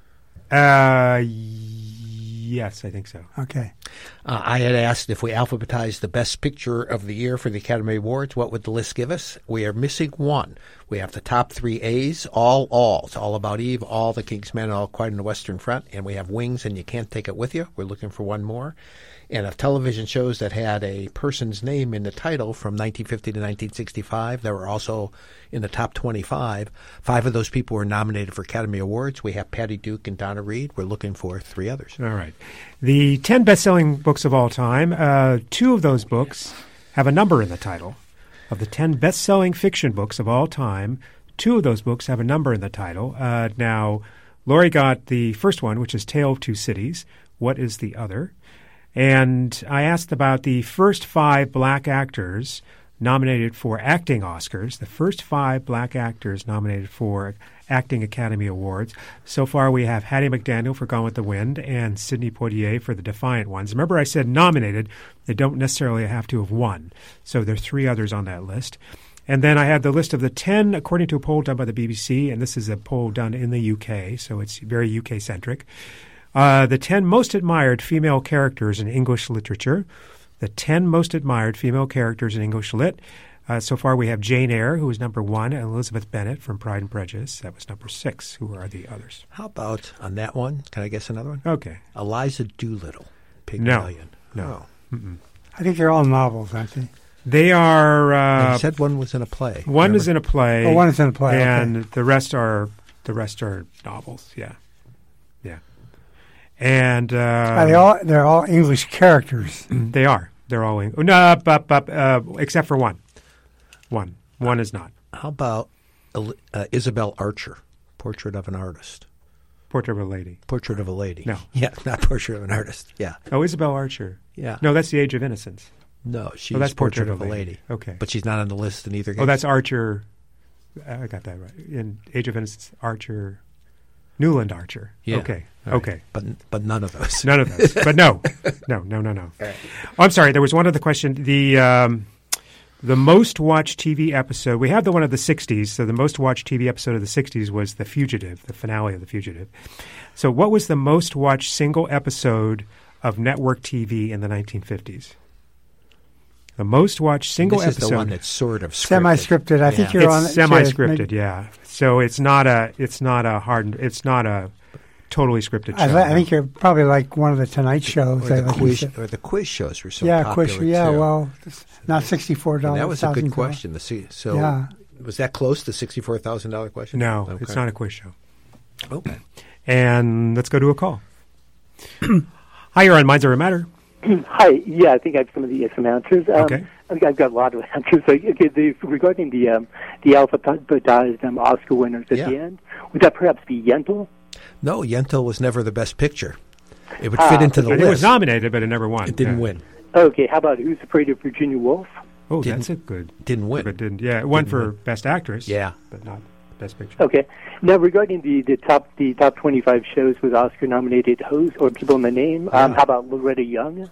Yes, I think so. Okay. I had asked if we alphabetized the best picture of the year for the Academy Awards, what would the list give us? We are missing one. We have the top 3 A's, all. It's All About Eve, All, The King's Men, All Quiet on the Western Front, and we have Wings and You Can't Take It With You. We're looking for one more. And of television shows that had a person's name in the title from 1950 to 1965, that were also in the top 25. 5 of those people were nominated for Academy Awards. We have Patty Duke and Donna Reed. We're looking for 3 others. All right. The 10 best-selling books of all time, 2 of those books have a number in the title. Of the 10 best-selling fiction books of all time, 2 of those books have a number in the title. Now, Lori got the first one, which is Tale of Two Cities. What is the other? And I asked about the first 5 black actors nominated for acting Oscars, the first 5 black actors nominated for acting Academy Awards. So far, we have Hattie McDaniel for Gone with the Wind and Sidney Poitier for The Defiant Ones. Remember, I said nominated. They don't necessarily have to have won. So there are 3 others on that list. And then I had the list of the 10, according to a poll done by the BBC, and this is a poll done in the UK, so it's very UK-centric. The 10 most admired female characters in English literature. The 10 most admired female characters in English lit. So far, we have Jane Eyre, who is number 1, and Elizabeth Bennet from Pride and Prejudice. That was number 6. Who are the others? How about on that one? Can I guess another one? Okay. Eliza Doolittle, Pygmalion. No. Oh. I think they're all novels, aren't they? They are. You said one was in a play. One is in a play. Oh, one is in a play, and okay. the rest are novels. Yeah. And they're all English characters. They are. They're all English. No, except for one. One is not. How about Isabel Archer, Portrait of an Artist? Portrait of a Lady. Portrait of a Lady. No. Yeah, not Portrait of an Artist. Yeah. Oh, Isabel Archer. Yeah. No, that's The Age of Innocence. No, she's that's Portrait of a Lady. Okay. But she's not on the list in either case. Oh, that's Archer. I got that right. In Age of Innocence, Archer. Newland Archer. Yeah. Okay. Right. Okay. But none of those. None of those. But no. No. Oh, I'm sorry. There was one other question. The most watched TV episode, we have the one of the 60s, so the most watched TV episode of the 60s was The Fugitive, the finale of The Fugitive. So what was the most watched single episode of network TV in the 1950s? The most watched single this episode. Is the one that's sort of scripted. Semi-scripted. I think you're on it. It's semi-scripted, yeah. So it's not a totally scripted show. I think you're probably like one of the Tonight Shows. Or the quiz shows were so popular. Quiz. Yeah, too. well, not $64. And that was a good question. Was that close to $64,000 question? No, okay. It's not a quiz show. Okay. And let's go to a call. Hi, you're on Minds Over Matter. Hi. Yeah, I think I have some answers. Okay. I think I've got a lot of answers. So, regarding the alphabetized Oscar winners at the end, would that perhaps be Yentl? No, Yentl was never the best picture. It would fit into the list. It was nominated, but it never won. It didn't win. Okay. How about Who's Afraid of Virginia Woolf? Oh, that's a good. Didn't win. But it won for Best Actress. Yeah, but not Best Picture. Okay. Now, regarding the top 25 shows with Oscar-nominated hosts or people in the name, how about Loretta Young?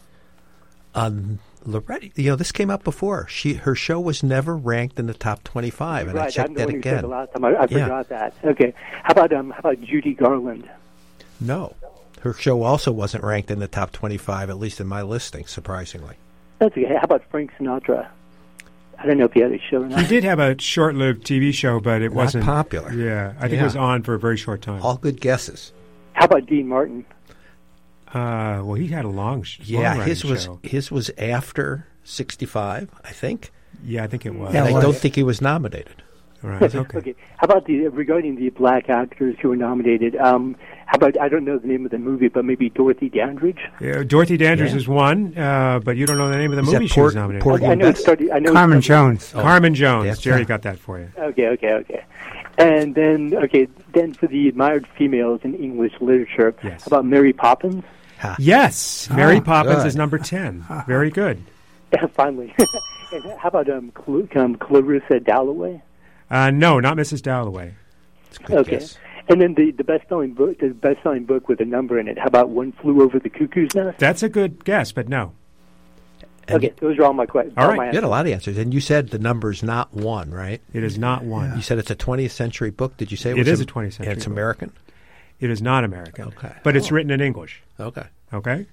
Loretta, this came up before. Her show was never ranked in the top 25, and right, I checked that again. Said the last time. I forgot that. Okay. How about Judy Garland? No, her show also wasn't ranked in the top 25, at least in my listing. Surprisingly. That's okay. How about Frank Sinatra? I don't know if he had a show or not. He did have a short-lived TV show, but it wasn't popular. Yeah, I think it was on for a very short time. All good guesses. How about Dean Martin? Well, he had a long his was after 65, I think. Yeah, I think it was. And I don't think he was nominated. Right. Okay. Okay. How about regarding the black actors who were nominated? How about, I don't know the name of the movie, but maybe Dorothy Dandridge? Yeah, Dorothy Dandridge is one, but you don't know the name of the movie she was nominated. I know Carmen Jones. Carmen Jones. Jerry got that for you. Okay. And then for the admired females in English literature, how about Mary Poppins? Yes, Mary Poppins is number 10. Very good. Finally. And how about Clarissa Dalloway? No, not Mrs. Dalloway. Okay. Guess. And then the best-selling book with a number in it. How about One Flew Over the Cuckoo's Nest? That's a good guess, but no. Okay, those are all my questions. All right, you had a lot of answers, and you said the number's not 1, right? It is not 1. Yeah. You said it's a 20th century book. Did you say it is a 20th century? And it's American. It is not American. Okay, but it's written in English. Okay.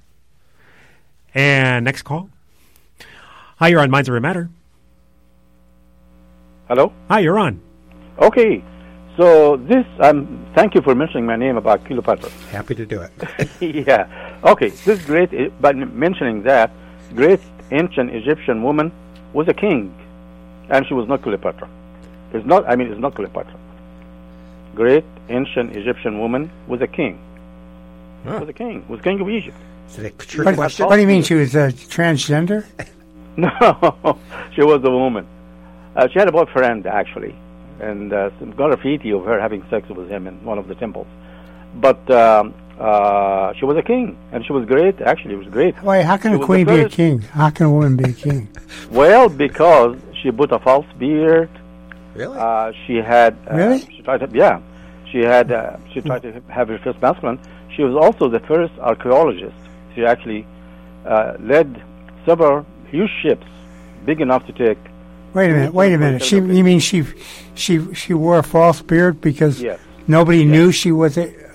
And next call. Hi, you're on Minds Over Matter. Hello? Hi, you're on. Okay. So thank you for mentioning my name about Cleopatra. Happy to do it. Yeah. Okay. This great, by mentioning that, great ancient Egyptian woman was a king, and she was not Cleopatra. It's not Cleopatra. Great ancient Egyptian woman was a king. Was king of Egypt. What do you mean she was transgender? No, she was a woman. She had a boyfriend, actually, and some graffiti of her having sex with him in one of the temples. But she was a king, and she was great. Actually, it was great. Wait, how can a queen be a king? How can a woman be a king? Well, because she put a false beard. Really? She had. Really? She tried to. Yeah. She had. She tried to have her first masculine. She was also the first archaeologist. She actually led several huge ships, big enough to take. Wait a minute. You mean she wore a false beard because nobody knew she was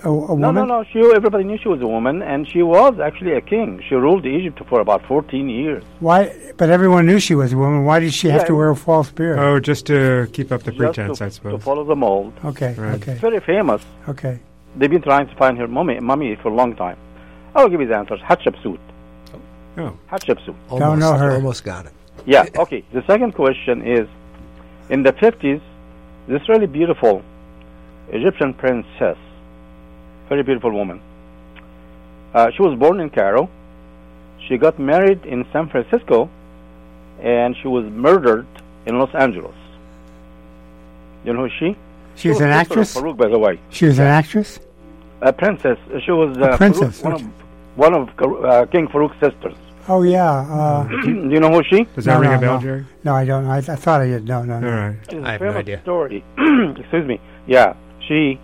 a woman? No. Everybody knew she was a woman, and she was actually a king. She ruled Egypt for about 14 years. Why? But everyone knew she was a woman. Why did she have to wear a false beard? Oh, just to keep up the pretense, I To suppose. follow the mold. Okay, Right. okay. Very famous. Okay. They've been trying to find her mummy for a long time. I'll give you the answers. Hatshepsut. Oh. Hatshepsut. Don't know her. Almost got it. Yeah, okay. The second question is, in the 50s, this really beautiful Egyptian princess, very beautiful woman. She was born in Cairo. She got married in San Francisco, and she was murdered in Los Angeles. You know who she? She was an sister of actress? Farouk, by the way. She was an actress? A princess. She was A princess, Farouk, one of King Farouk's sisters. Oh, yeah. Do you know who she? Does that ring a bell, Jerry? No, I don't. I thought I did. No. All right. It's I a have no famous idea. story. Excuse me. Yeah, she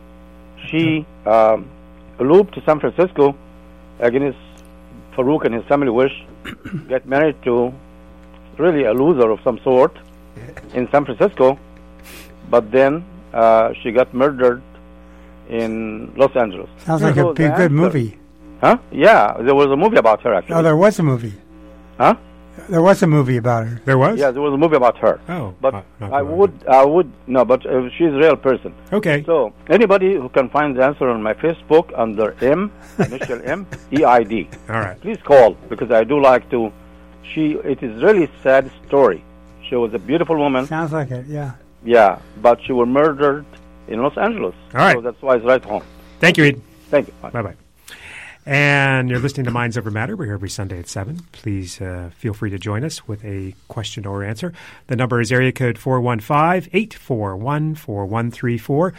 eloped to San Francisco against Farouk and his family wish, get married to really a loser of some sort in San Francisco, but then she got murdered in Los Angeles. Sounds like a So the big, good answer- movie. Huh? Yeah, there was a movie about her actually. Oh, there was a movie. Huh? There was a movie about her. There was? Yeah, there was a movie about her. Oh. But not I familiar. would, no, but she's a real person. Okay. So, anybody who can find the answer on my Facebook under M, initial M, E-I-D. All right. Please call, because I do like to, it is really sad story. She was a beautiful woman. Sounds like it, yeah. Yeah, but she was murdered in Los Angeles. All right. So that's why it's right home. Thank you, Ed. Thank you. Bye-bye. And you're listening to Minds Over Matter. We're here every Sunday at 7. Please feel free to join us with a question or answer. The number is area code 415-841-4134,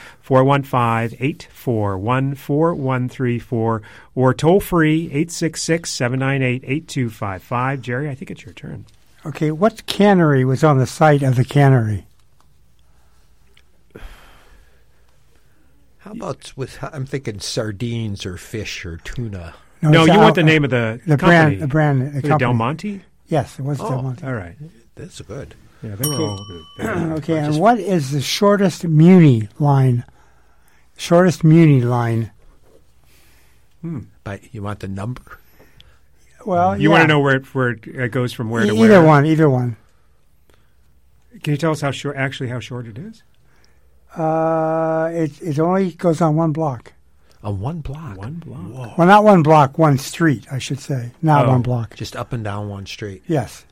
415-841-4134, or toll free 866-798-8255. Jerry, I think it's your turn. Okay, what cannery was on the site of the cannery? How about I'm thinking sardines or fish or tuna. No, it's you want the name of the company. The brand, the Was it company. Del Monte? Yes, it was Del Monte. All right. That's good. Yeah, they were Okay. all good. Okay, and what is the shortest Muni line? Shortest Muni line. But you want the number? Well, You want to know where it goes from where to where? Either one. Can you tell us how short it is? It only goes on one block. On one block? One block. Whoa. Well, not one block, one street, I should say. Not one block. Just up and down one street. Yes.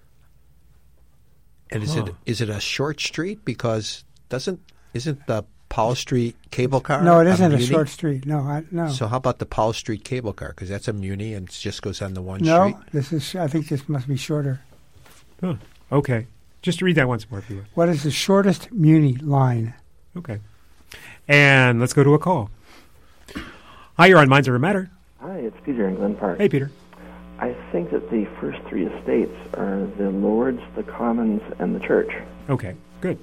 And is it a short street? Because isn't the Powell Street cable car? No, it isn't a Muni? short street. No, no. So how about the Powell Street cable car? Because that's a Muni and it just goes on the one No, street. this is. I think this must be shorter. Huh. Okay. Just read that once more, if you would. What is the shortest Muni line? Okay. And let's go to a call. Hi, you're on Minds Over Matter. Hi, it's Peter in Glen Park. Hey, Peter. I think that the first three estates are the Lords, the Commons, and the Church. Okay, good.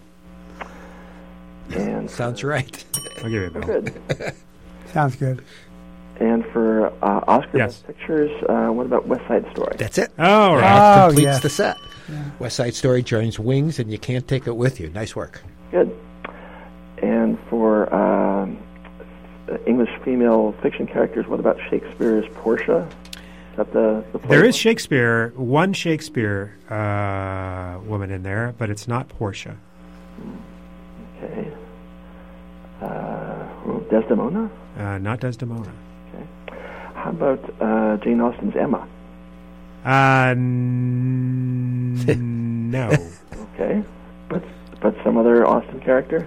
And sounds right. I'll give you a bell. Good. Sounds good. And for Oscar Yes. Best Pictures, what about West Side Story? That's it. All right. That completes yes. the set. West Side Story joins Wings, and you can't take it with you. Nice work. Good. And for English female fiction characters, what about Shakespeare's Portia? Is that the play There is one? Shakespeare, one Shakespeare woman in there, but it's not Portia. Okay. Desdemona? Not Desdemona. Okay. How about Jane Austen's Emma? No. Okay. But some other Austen character?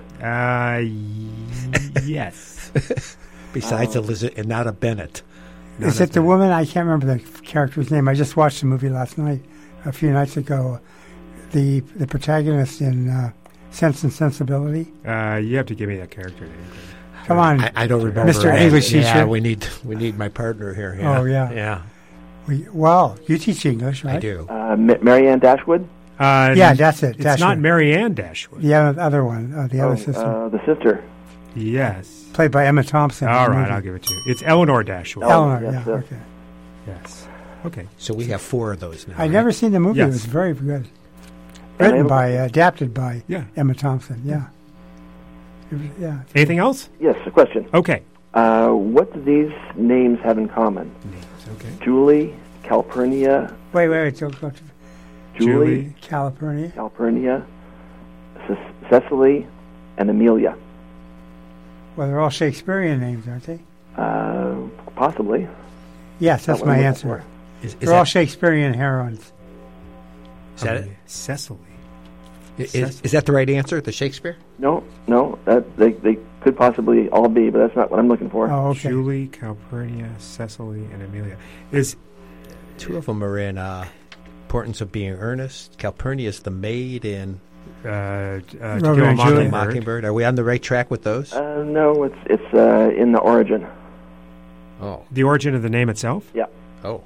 Yes. Besides Elizabeth, and not a Bennett. Is it the woman? I can't remember the character's name. I just watched the movie last night, a few nights ago. The protagonist in Sense and Sensibility. You have to give me that character name. Come on, I don't remember. Mr. English teacher. Yeah, we need my partner here. Yeah. Oh, yeah. Yeah. Well, you teach English, right? I do. Marianne Dashwood? Yeah, that's it. It's not Marianne Dashwood. The other one, the other sister. The sister. Yes. Played by Emma Thompson. All right, I'll give it to you. It's Eleanor Dashwood. Eleanor, yes, yeah, yes. okay. Yes. Okay. So we have 4 of those now. I'd never seen the movie. Yes. It was very good. Adapted by Yeah. Emma Thompson, yeah. It was, yeah. Anything else? Yes, a question. Okay. What do these names have in common? Names, okay. Julie, Calpurnia. Wait. Julie, Calpurnia, Cecily, and Amelia. Well, they're all Shakespearean names, aren't they? Possibly. Yes, that's my answer. They're all Shakespearean heroines. Is that it? Cecily. Is that the right answer, the Shakespeare? No. They could possibly all be, but that's not what I'm looking for. Oh, okay. Julie, Calpurnia, Cecily, and Amelia. Is two of them are in Importance of Being Earnest. Calpurnia is the maid in To Kill Kill a Mockingbird. Are we on the right track with those? No, it's in The Origin. Oh. The origin of the name itself? Yeah. Oh.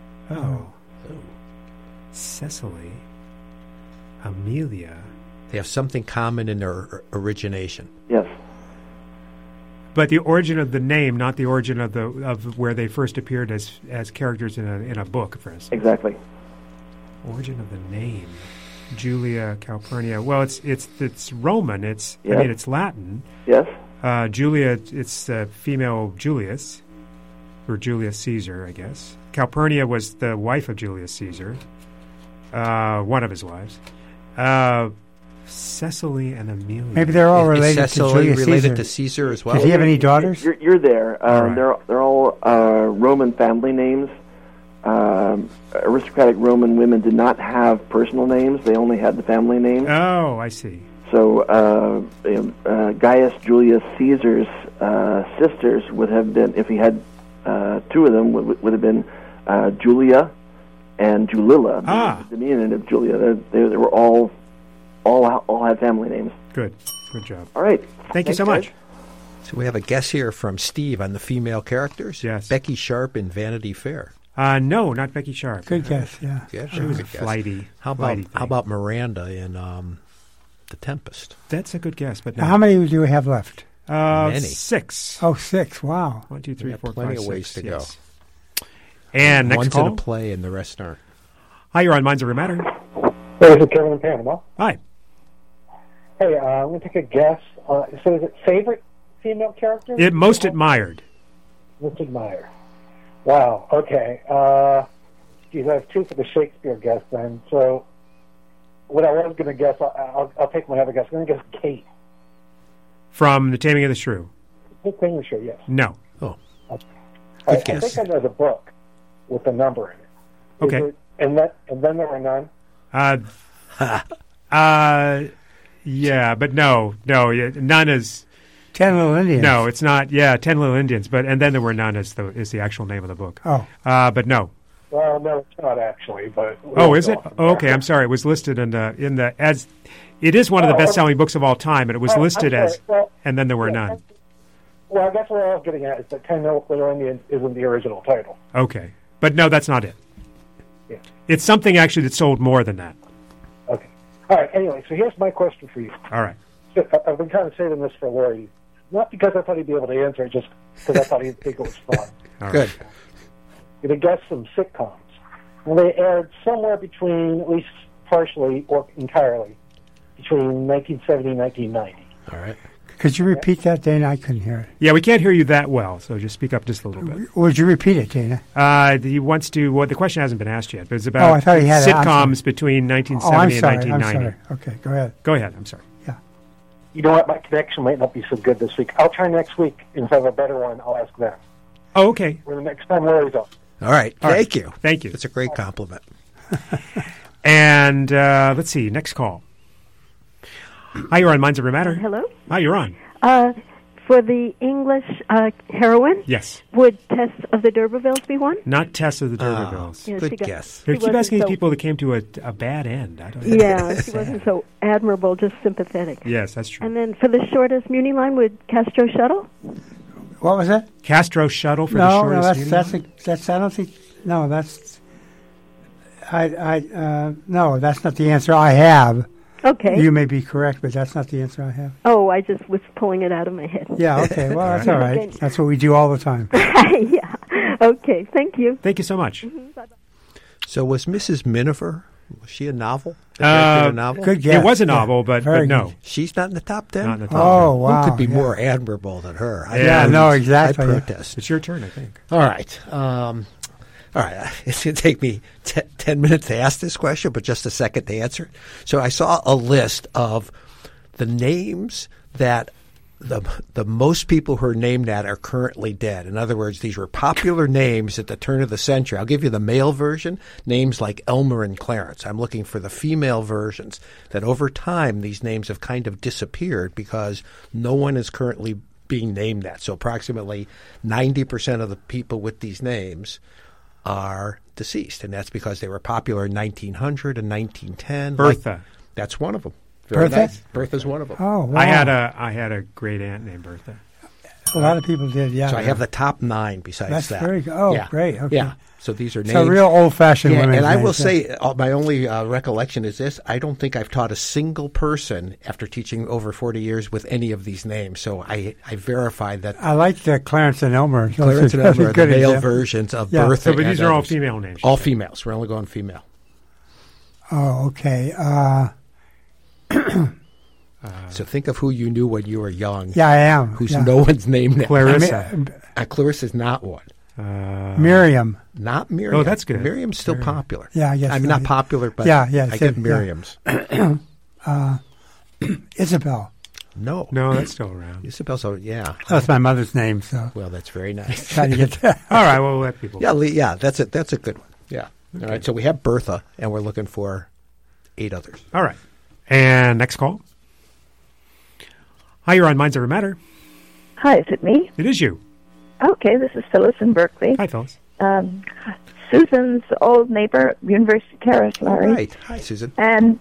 Cecily, Amelia. They have something common in their origination. Yes. But the origin of the name, not the origin of where they first appeared as characters in a book, for instance. Exactly. Origin of the name, Julia Calpurnia. Well, it's Roman. It's Yes. I mean it's Latin. Yes. Julia, it's female Julius, or Julius Caesar, I guess. Calpurnia was the wife of Julius Caesar, one of his wives. Cecily and Amelia. Maybe they're all related Is Cecily to Julius related Caesar. to Caesar as well? Did he have any daughters? You're there. right. They're all Roman family names. Aristocratic Roman women did not have personal names; they only had the family name. Oh, I see. So Gaius Julius Caesar's sisters would have been, if he had two of them, would have been Julia and Julilla, the diminutive of Julia. They were all had family names. Good job. All right. Thank you so much. So we have a guess here from Steve on the female characters. Yes. Becky Sharp in Vanity Fair. No, not Becky Sharp. Good guess, yeah. She was a flighty. How about Miranda in The Tempest? That's a good guess, but no. Now, how many do we have left? Many. 6. Oh, 6. Wow. 1, 2, 3, We got 4, plenty 5, of ways 6, to go. yes. And next One's call. in a play and the rest aren't. Hi, you're on Minds Over Matter. Hey, this is Kevin in Panama. Hi. Hey, I'm going to take a guess. So is it favorite female character? Most admired. Most admired. Wow, okay. Geez, I have 2 for the Shakespeare guess then. So what I was going to guess, I'll take my other guess. I'm going to guess Kate. From The Taming of the Shrew. The Taming of the Shrew, yes. No. Oh. Okay. Good I guess. think I know the book with the number in it. Okay. And then there were none? Yeah, but no, none is... 10 Little Indians. No, it's not. Yeah, 10 Little Indians. But and then there were none is the actual name of the book. Oh. But no. Well, no, it's not actually, but... Oh, is it? Oh, okay, I'm sorry. It was listed in the as... It is one of the best-selling books of all time, and it was listed as... and then there were none. Well, that's what I was getting at, is that 10 Little Indians isn't the original title. Okay. But no, that's not it. Yeah. It's something actually that sold more than that. Okay. All right, anyway, so here's my question for you. All right. So, I've been kind of saving this for Lloyd. Not because I thought he'd be able to answer it, just because I thought he'd think it was fun. All Good. right. You'd have guessed some sitcoms. Well, they aired somewhere between, at least partially or entirely, between 1970 and 1990. All right. Could you repeat that, Dana? I couldn't hear it. Yeah, we can't hear you that well, so just speak up just a little bit. Would you repeat it, Dana? He wants to... Well, the question hasn't been asked yet, but it's about I thought he had it. I'm sorry. sitcoms between 1970 I'm and sorry. 1990. I'm sorry. Okay, go ahead. Go ahead. I'm sorry. You know what? My connection might not be so good this week. I'll try next week, and if I have a better one, I'll ask them. Oh, okay. Or the next time Larry's on. All right. Thank you. Thank you. That's a great compliment. And let's see. Next call. Hi, you're on Minds Over Matter. Hello? Hi, you're on. For the English heroine, Yes. would Tess of the D'Urbervilles be one? Not Tess of the D'Urbervilles. Yeah, Good she got- guess. They she keep wasn't asking so- people that came to a bad end. I don't know. Yeah, she wasn't so admirable, just sympathetic. Yes, that's true. And then for the shortest Muni line, would Castro Shuttle? What was that? Castro Shuttle for the No, shortest meeting? that's I don't think. No, that's. No, that's not the answer I have. Okay. You may be correct, but that's not the answer I have. Oh, I just was pulling it out of my head. Yeah. Okay. Well, that's all right. That's what we do all the time. Yeah. Okay. Thank you. Thank you so much. So was Mrs. Miniver Was she a novel? A novel? Good guess. It was a novel, but no. Good. She's not in the top 10? Not in the top 10. Oh, wow. Who could be more admirable than her? Exactly. I protest. It's your turn, I think. All right. It's going to take me 10 minutes to ask this question, but just a second to answer it. So I saw a list of the names that the most people who are named that are currently dead. In other words, these were popular names at the turn of the century. I'll give you the male version, names like Elmer and Clarence. I'm looking for the female versions, that over time these names have kind of disappeared because no one is currently being named that. So approximately 90% of the people with these names are deceased, and that's because they were popular in 1900 and 1910. Bertha. That's one of them. Very Bertha? nice. Bertha's one of them. Oh, wow. I had a great aunt named Bertha. A lot of people did, yeah. So I have the top 9 besides That's that. very good. Oh, yeah. great. Okay. Yeah. So these are names. So real old-fashioned women. And I will say, my only recollection is this. I don't think I've taught a single person after teaching over 40 years with any of these names. So I verified that. I like Clarence and Elmer. Clarence and Elmer are the male versions of Bertha. So, but these are all female names. All females. We're only going female. Oh, okay. So think of who you knew when you were young. Yeah, I am. Who's no one's named now. Clarissa. Clarissa's not one. Miriam. Not Miriam. Oh, that's good. Miriam's still popular. Yeah, I guess. I mean, not popular, but I get Miriam's. Isabel. No, that's still around. Isabel's, yeah. That's my mother's name, so. Well, that's very nice. Trying to get that. All right, well, we'll let people. Yeah, that's it. That's a good one. Yeah. Okay. All right, so we have Bertha, and we're looking for 8 others. All right. And next call. Hi, you're on Minds Over Matter. Hi, is it me? It is you. Okay, this is Phyllis in Berkeley. Hi, Phyllis. Susan's old neighbor, University Terrace, Larry. All right. Hi, Susan. And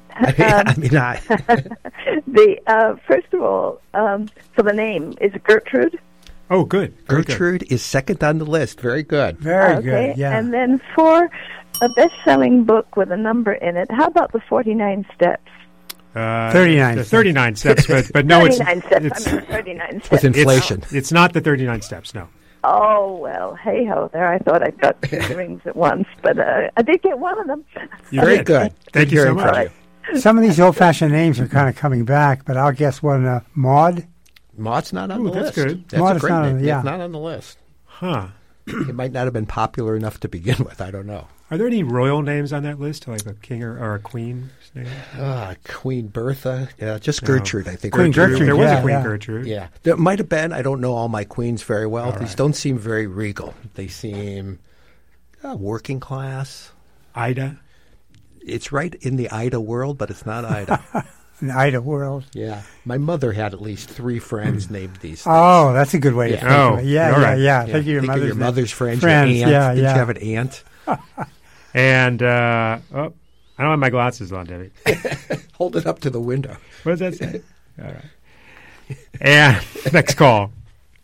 the first of all, so the name is Gertrude. Oh, good. Gertrude is second on the list. Very good. Very good, yeah. And then for a best-selling book with a number in it, how about the 49 Steps? 39 39 steps, but no, 39 steps. 39 steps. With inflation. It's not the 39 steps, no. Oh, well, hey-ho there. I thought I got 2 rings at once, but I did get one of them. Very good. Thank you so much. Right. Some of these old-fashioned names are kind of coming back, but I'll guess one, Maud. Maud's not on the that's list. Good. That's Maud a great not name. on, yeah. It's not on the list. Huh. It might not have been popular enough to begin with. I don't know. Are there any royal names on that list, like a king or a queen's name? Queen Bertha. Yeah, just Gertrude, I think. Queen Gertrude. There was yeah, a Queen yeah. Gertrude. Yeah. There might have been. I don't know all my queens very well. All These right. don't seem very regal. They seem working class. Ida. It's right in the Ida world, but it's not Ida. An Ida world. Yeah. My mother had at least 3 friends named these things. Oh, that's a good way to think Oh, of it. Yeah, all right. yeah. Think of your Think mother's, of your mother's friends, friends. your aunt. Yeah, Did yeah. you have an aunt? And, I don't have my glasses on, Debbie. Hold it up to the window. What does that say? All right. And next call.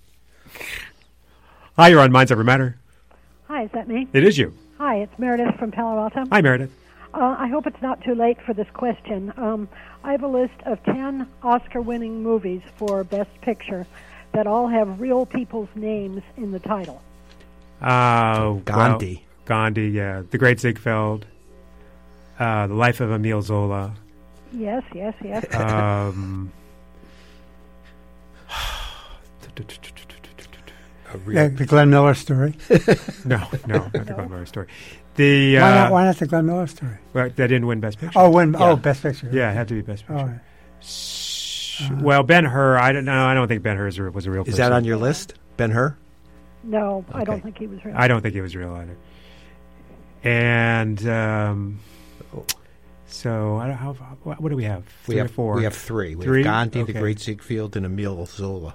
Hi, you're on Minds Over Matter. Hi, is that me? It is you. Hi, it's Meredith from Palo Alto. Hi, Meredith. I hope it's not too late for this question. I have a list of 10 Oscar-winning movies for Best Picture that all have real people's names in the title. Gandhi. Gandhi, yeah. The Great Ziegfeld. The Life of Emile Zola. Yes. The Glenn Miller story. No, not the Glenn Miller story. The why not the Glenn Miller story? Well, that didn't win Best Picture. Oh, Best Picture. Yeah, it had to be Best Picture. Oh, well, Ben-Hur, I don't think Ben-Hur was a real person. Is that on your list, Ben-Hur? No, Okay. I don't think he was real. I don't think he was real either. And so, what do we have? We have 4? We have 3. We Three? have Gandhi, Okay. the Great Ziegfeld, and Emile Zola.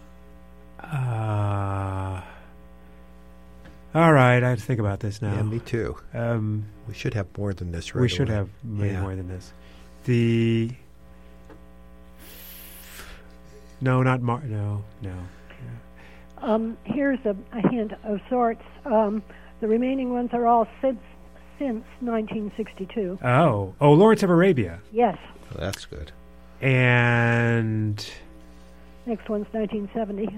All right, I have to think about this now. Yeah, me too. We should have more than this, right? We should away. have way Yeah. more than this. No. Here's a hint of sorts. The remaining ones are all since 1962. Oh, Lawrence of Arabia. Yes. Oh, that's good. And Next one's 1970.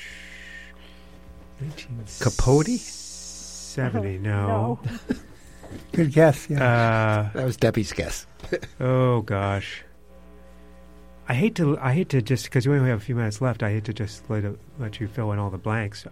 Capote? 70, no. Good guess. Yeah. That was Debbie's guess. Oh gosh. I hate to just because we only have a few minutes left. I hate to just let you fill in all the blanks.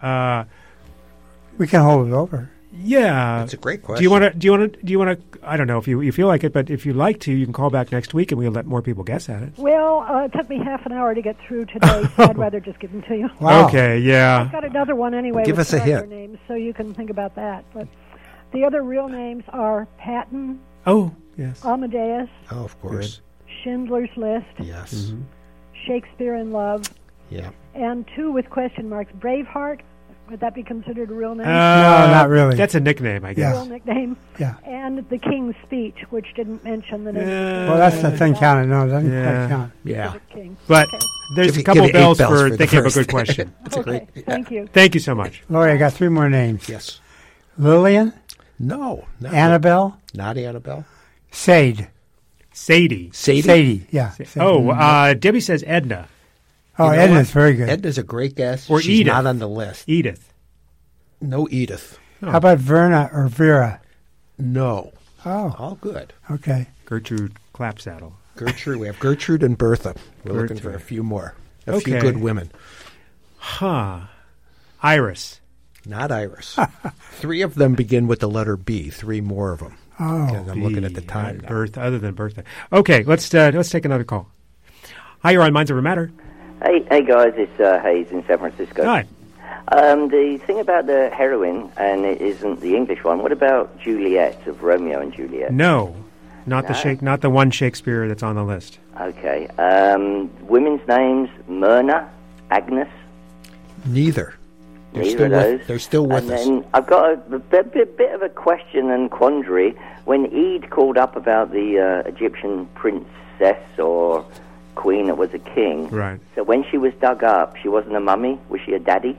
We can hold it over. Yeah, that's a great question. Do you want to? I don't know if you feel like it, but if you'd like to, you can call back next week and we'll let more people guess at it. Well, it took me half an hour to get through today, so I'd rather just give them to you. Wow. Okay, yeah. I've got another one anyway. Give with us a hint. names, so you can think about that. But the other real names are Patton. Oh, yes. Amadeus. Oh, of course. Schindler's List. Yes. Mm-hmm. Shakespeare in Love. Yeah. And 2 with question marks. Braveheart. Would that be considered a real name? No, not really. That's a nickname, I guess. Real nickname. Yeah. And The King's Speech, which didn't mention the name. Well, that's the thing counted. No, it doesn't Yeah. quite count. Yeah. King. But there's a couple give it bells 8 bells for for the thinking of a first. good question. That's a great. Thank you. Thank you so much. Lori, I got 3 more names. Yes. Lillian, No. Not Annabelle, Not Annabelle. Sade. Sadie. Sadie, yeah. Sadie. Oh, Debbie says Edna. Oh, You know Edna's what? very good. Edna's a great guess. Or She's Edith. not on the list. Edith. No Edith. How about Verna or Vera? No. Oh. All good. Okay. Gertrude Clapsaddle. Gertrude. We have Gertrude and Bertha. We're looking Gertrude. for a few more. A few Okay. good women. Huh. Iris. Not Iris. 3 of them begin with the letter B. 3 more of them. Oh. And I'm looking at the time now. Bertha, other than Bertha. Okay, let's take another call. Hi, you're on Minds Over Matter. Hey guys, it's Hayes in San Francisco. Hi. The thing about the heroine, and it isn't the English one. What about Juliet of Romeo and Juliet? No, not No? not the one Shakespeare that's on the list. Okay. Women's names: Myrna, Agnes. Neither. They're Neither still of with, those. they're still with and us. then I've got a bit of a question and quandary. When Eid called up about the Egyptian princess or queen that was a king, Right. so when she was dug up, she wasn't a mummy. Was she a daddy?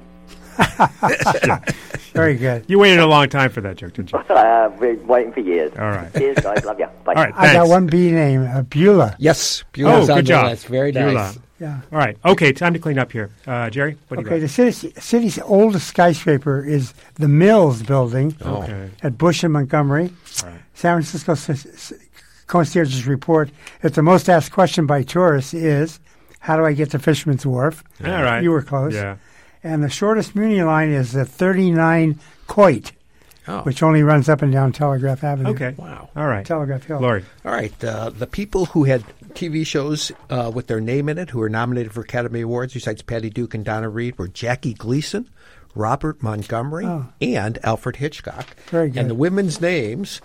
Very good. You waited a long time for that joke, didn't you? I've been waiting for years. All right. Cheers, guys. Love you. Bye. All right, I got thanks. one B name, Beulah. Yes. Beulah's Oh, on good the job. list. Very Beulah. nice. Yeah. All right. Okay, time to clean up here. Jerry, what do you Okay, got? the city's oldest skyscraper is the Mills Building Okay. at Bush and Montgomery. Right. San Francisco Concierge's report that the most asked question by tourists is, how do I get to Fisherman's Wharf? All right. You were close. Yeah. And the shortest Muni line is the 39 Coit, which only runs up and down Telegraph Avenue. Okay. Wow. All right. Telegraph Hill. Lori. All right. The people who had TV shows with their name in it who were nominated for Academy Awards, besides Patty Duke and Donna Reed, were Jackie Gleason, Robert Montgomery, and Alfred Hitchcock. Very good. And the women's names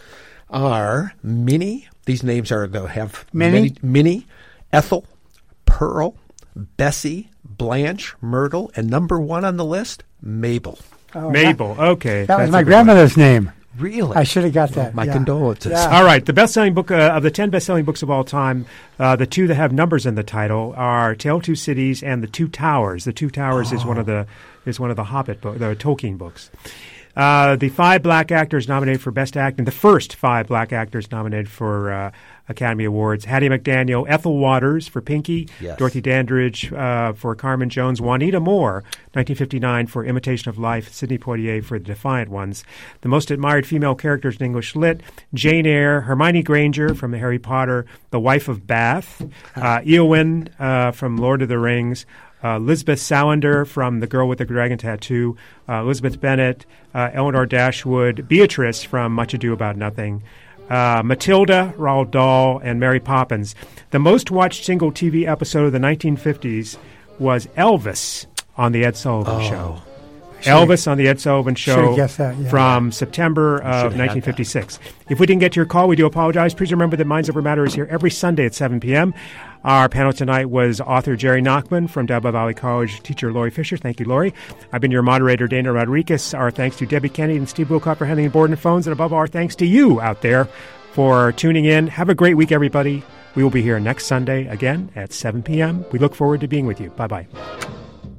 are Minnie. These names have Minnie? Minnie, Ethel, Pearl, Bessie, Blanche, Myrtle, and number 1 on the list, Mabel. Oh, Mabel. Okay. That was That's my a good grandmother's name. Really? I should have got that. My yeah. condolences. Yeah. All right. The best-selling book of the 10 best-selling books of all time, the 2 that have numbers in the title are Tale of Two Cities and The Two Towers. The Two Towers is one of the Hobbit book, the Tolkien books. The 5 black actors nominated for Best Acting, the first 5 black actors nominated for Academy Awards: Hattie McDaniel, Ethel Waters for Pinky, Yes. Dorothy Dandridge for Carmen Jones, Juanita Moore, 1959 for Imitation of Life, Sidney Poitier for The Defiant Ones. The most admired female characters in English lit: Jane Eyre, Hermione Granger from Harry Potter, The Wife of Bath, Eowyn from Lord of the Rings, Lisbeth Salander from The Girl with the Dragon Tattoo, Elizabeth Bennet, Eleanor Dashwood, Beatrice from Much Ado About Nothing, Matilda, Roald Dahl, and Mary Poppins. The most watched single TV episode of the 1950s was Elvis on The Ed Sullivan Show. Elvis on The Ed Sullivan Show Should've guessed that, yeah. from September of 1956. If we didn't get to your call, we do apologize. Please remember that Minds Over Matter is here every Sunday at 7 p.m. Our panel tonight was author Jerry Nachman from Delaware Valley College, teacher Lori Fisher. Thank you, Lori. I've been your moderator, Dana Rodriguez. Our thanks to Debbie Kennedy and Steve Wilcott for handling the board and phones. And above all, our thanks to you out there for tuning in. Have a great week, everybody. We will be here next Sunday again at 7 p.m. We look forward to being with you. Bye-bye.